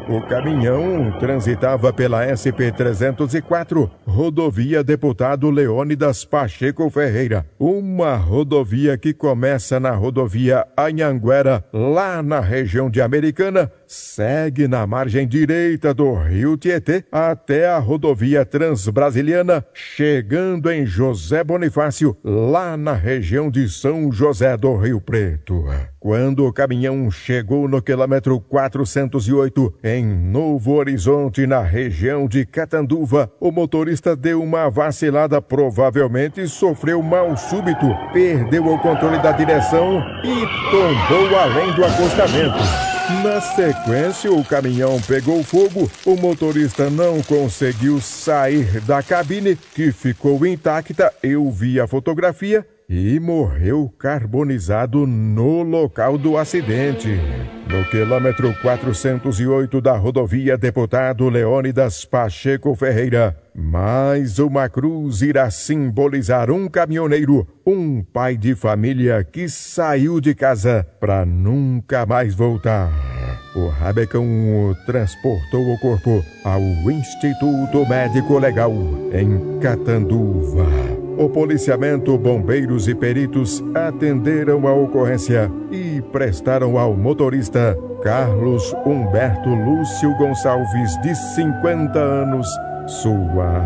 O caminhão transitava pela S P trezentos e quatro, rodovia Deputado Leônidas Pacheco Ferreira, uma rodovia que começa na rodovia Anhanguera, lá na região de Americana, segue na margem direita do Rio Tietê até a rodovia Transbrasiliana, chegando em José Bonifácio, lá na região de São José do Rio Preto. Quando o caminhão chegou no quilômetro quatrocentos e oito, em Novo Horizonte, na região de Catanduva, o motorista deu uma vacilada, provavelmente sofreu mal súbito, perdeu o controle da direção e tombou além do acostamento. Na sequência, o caminhão pegou fogo, o motorista não conseguiu sair da cabine, que ficou intacta, eu vi a fotografia, e morreu carbonizado no local do acidente. No quilômetro quatrocentos e oito da rodovia Deputado Leônidas Pacheco Ferreira, mais uma cruz irá simbolizar um caminhoneiro, um pai de família que saiu de casa para nunca mais voltar. O rabecão transportou o corpo ao Instituto Médico Legal em Catanduva. O policiamento, bombeiros e peritos atenderam a ocorrência e prestaram ao motorista Carlos Humberto Lúcio Gonçalves, de cinquenta anos, sua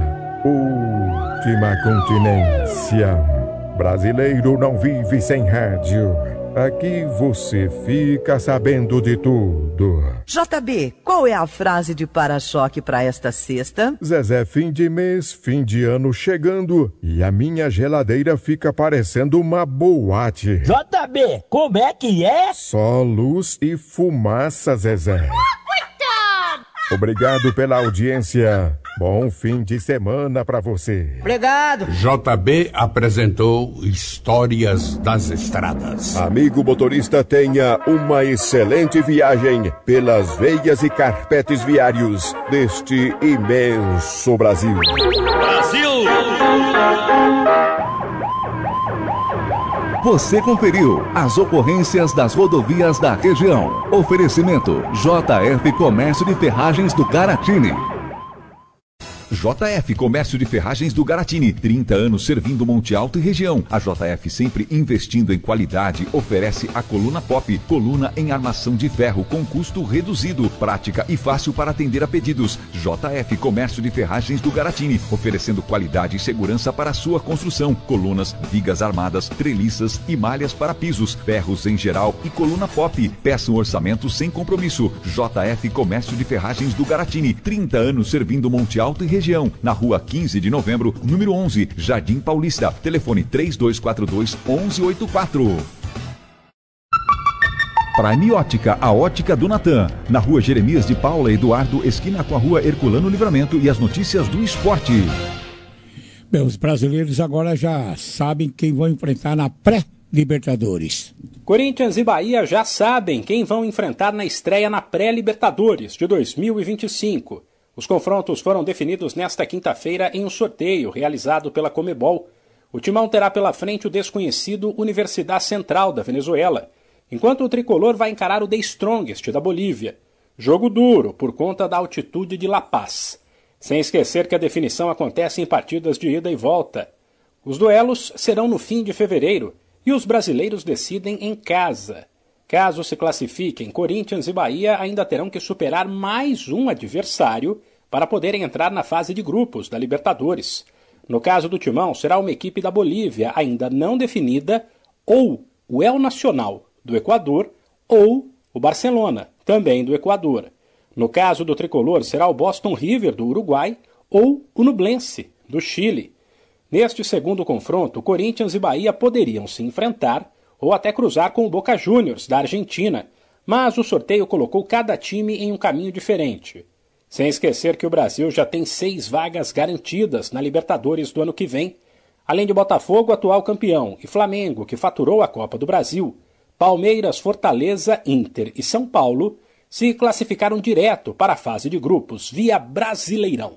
última continência. Brasileiro não vive sem rádio. Aqui você fica sabendo de tudo. J B, qual é a frase de para-choque para esta sexta? Zezé, fim de mês, fim de ano chegando e a minha geladeira fica parecendo uma boate. J B, como é que é? Só luz e fumaça, Zezé. Coitado! Obrigado pela audiência. Bom fim de semana pra você. Obrigado. J B apresentou Histórias das Estradas. Amigo motorista, tenha uma excelente viagem pelas veias e carpetes viários deste imenso Brasil. Brasil! Você conferiu as ocorrências das rodovias da região. Oferecimento J F Comércio de Ferragens do Garatini. J F Comércio de Ferragens do Garatini, trinta anos servindo Monte Alto e região. A J F, sempre investindo em qualidade, oferece a coluna Pop, coluna em armação de ferro com custo reduzido, prática e fácil para atender a pedidos. J F Comércio de Ferragens do Garatini, oferecendo qualidade e segurança para a sua construção. Colunas, vigas armadas, treliças e malhas para pisos, ferros em geral e coluna Pop. Peça um orçamento sem compromisso. J F Comércio de Ferragens do Garatini, trinta anos servindo Monte Alto e região. Região, na rua quinze de novembro, número onze, Jardim Paulista. Telefone três dois quatro dois, um um oito quatro. Prime Ótica, a ótica do Natan. Na rua Jeremias de Paula Eduardo, esquina com a rua Herculano Livramento, e as notícias do esporte. Bem, os brasileiros agora já sabem quem vão enfrentar na pré-Libertadores. Corinthians e Bahia já sabem quem vão enfrentar na estreia na pré-Libertadores de dois mil e vinte e cinco. Os confrontos foram definidos nesta quinta-feira em um sorteio realizado pela Comebol. O Timão terá pela frente o desconhecido Universidade Central da Venezuela, enquanto o tricolor vai encarar o The Strongest da Bolívia. Jogo duro por conta da altitude de La Paz. Sem esquecer que a definição acontece em partidas de ida e volta. Os duelos serão no fim de fevereiro e os brasileiros decidem em casa. Caso se classifiquem, Corinthians e Bahia ainda terão que superar mais um adversário para poderem entrar na fase de grupos da Libertadores. No caso do Timão, será uma equipe da Bolívia ainda não definida, ou o El Nacional do Equador, ou o Barcelona, também do Equador. No caso do tricolor, será o Boston River do Uruguai ou o Nublense do Chile. Neste segundo confronto, Corinthians e Bahia poderiam se enfrentar ou até cruzar com o Boca Juniors, da Argentina, mas o sorteio colocou cada time em um caminho diferente. Sem esquecer que o Brasil já tem seis vagas garantidas na Libertadores do ano que vem, além de Botafogo, atual campeão, e Flamengo, que faturou a Copa do Brasil. Palmeiras, Fortaleza, Inter e São Paulo se classificaram direto para a fase de grupos via Brasileirão.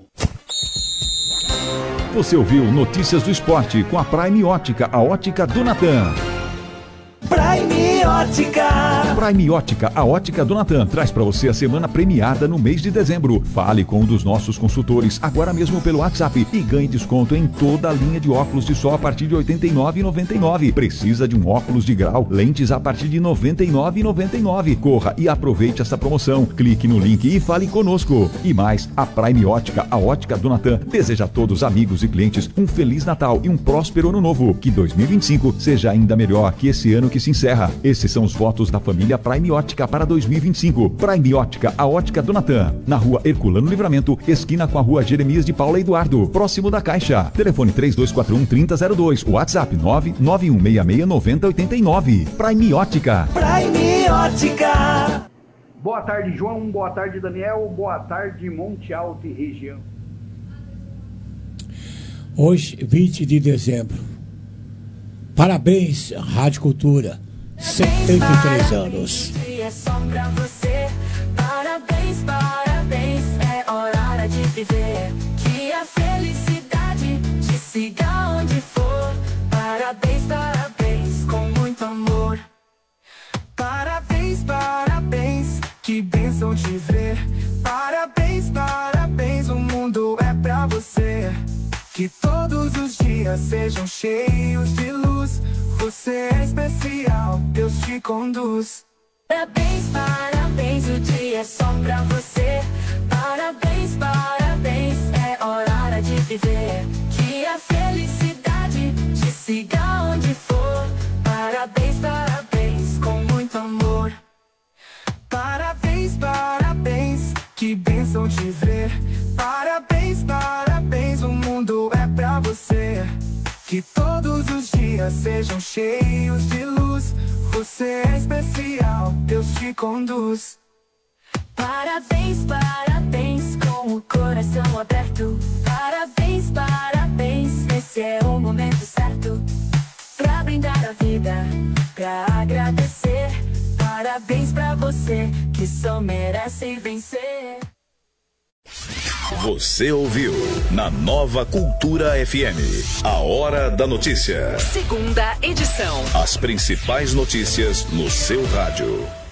Você ouviu Notícias do Esporte com a Prime Ótica, a ótica do Natan. Prime Prime Ótica. Prime Ótica, a ótica do Natan, traz para você a semana premiada no mês de dezembro. Fale com um dos nossos consultores agora mesmo pelo WhatsApp e ganhe desconto em toda a linha de óculos de sol a partir de oitenta e nove reais e noventa e nove centavos. Precisa de um óculos de grau? Lentes a partir de noventa e nove reais e noventa e nove centavos. Corra e aproveite essa promoção. Clique no link e fale conosco. E mais, a Prime Ótica, a ótica do Natan, deseja a todos, amigos e clientes, um Feliz Natal e um próspero Ano Novo. Que dois mil e vinte e cinco seja ainda melhor que esse ano que se encerra. Esses são os votos da família Prime Ótica para dois mil e vinte e cinco. Prime Ótica, a ótica do Natan. Na rua Herculano Livramento, esquina com a rua Jeremias de Paula Eduardo, próximo da Caixa. Telefone três dois quatro um, três zero zero dois. WhatsApp nove nove um seis seis nove zero oito nove. Prime Ótica. Prime Ótica. Boa tarde, João. Boa tarde, Daniel. Boa tarde, Monte Alto e região. Hoje, vinte de dezembro. Parabéns, Rádio Cultura. setenta e três anos. É só pra você. Parabéns, parabéns. É hora de viver. Que a felicidade te siga onde for. Parabéns, parabéns, com muito amor. Parabéns, parabéns, que bênção te ver. Parabéns, parabéns, o mundo é pra você. Que todos os dias sejam cheios de luz. Você é especial, Deus te conduz. Parabéns, parabéns, o dia é só pra você. Parabéns, parabéns, é hora de viver. Que a felicidade te siga onde for. Parabéns, parabéns, com muito amor. Parabéns, parabéns, que bênção te ver. Parabéns, parabéns, o mundo é pra você. Que todos os dias sejam cheios de luz. Você é especial, Deus te conduz. Parabéns, parabéns, com o coração aberto. Parabéns, parabéns, esse é o momento certo pra brindar a vida, pra agradecer. Parabéns pra você, que só merece vencer. Você ouviu na Nova Cultura F M, a Hora da Notícia. Segunda edição. As principais notícias no seu rádio.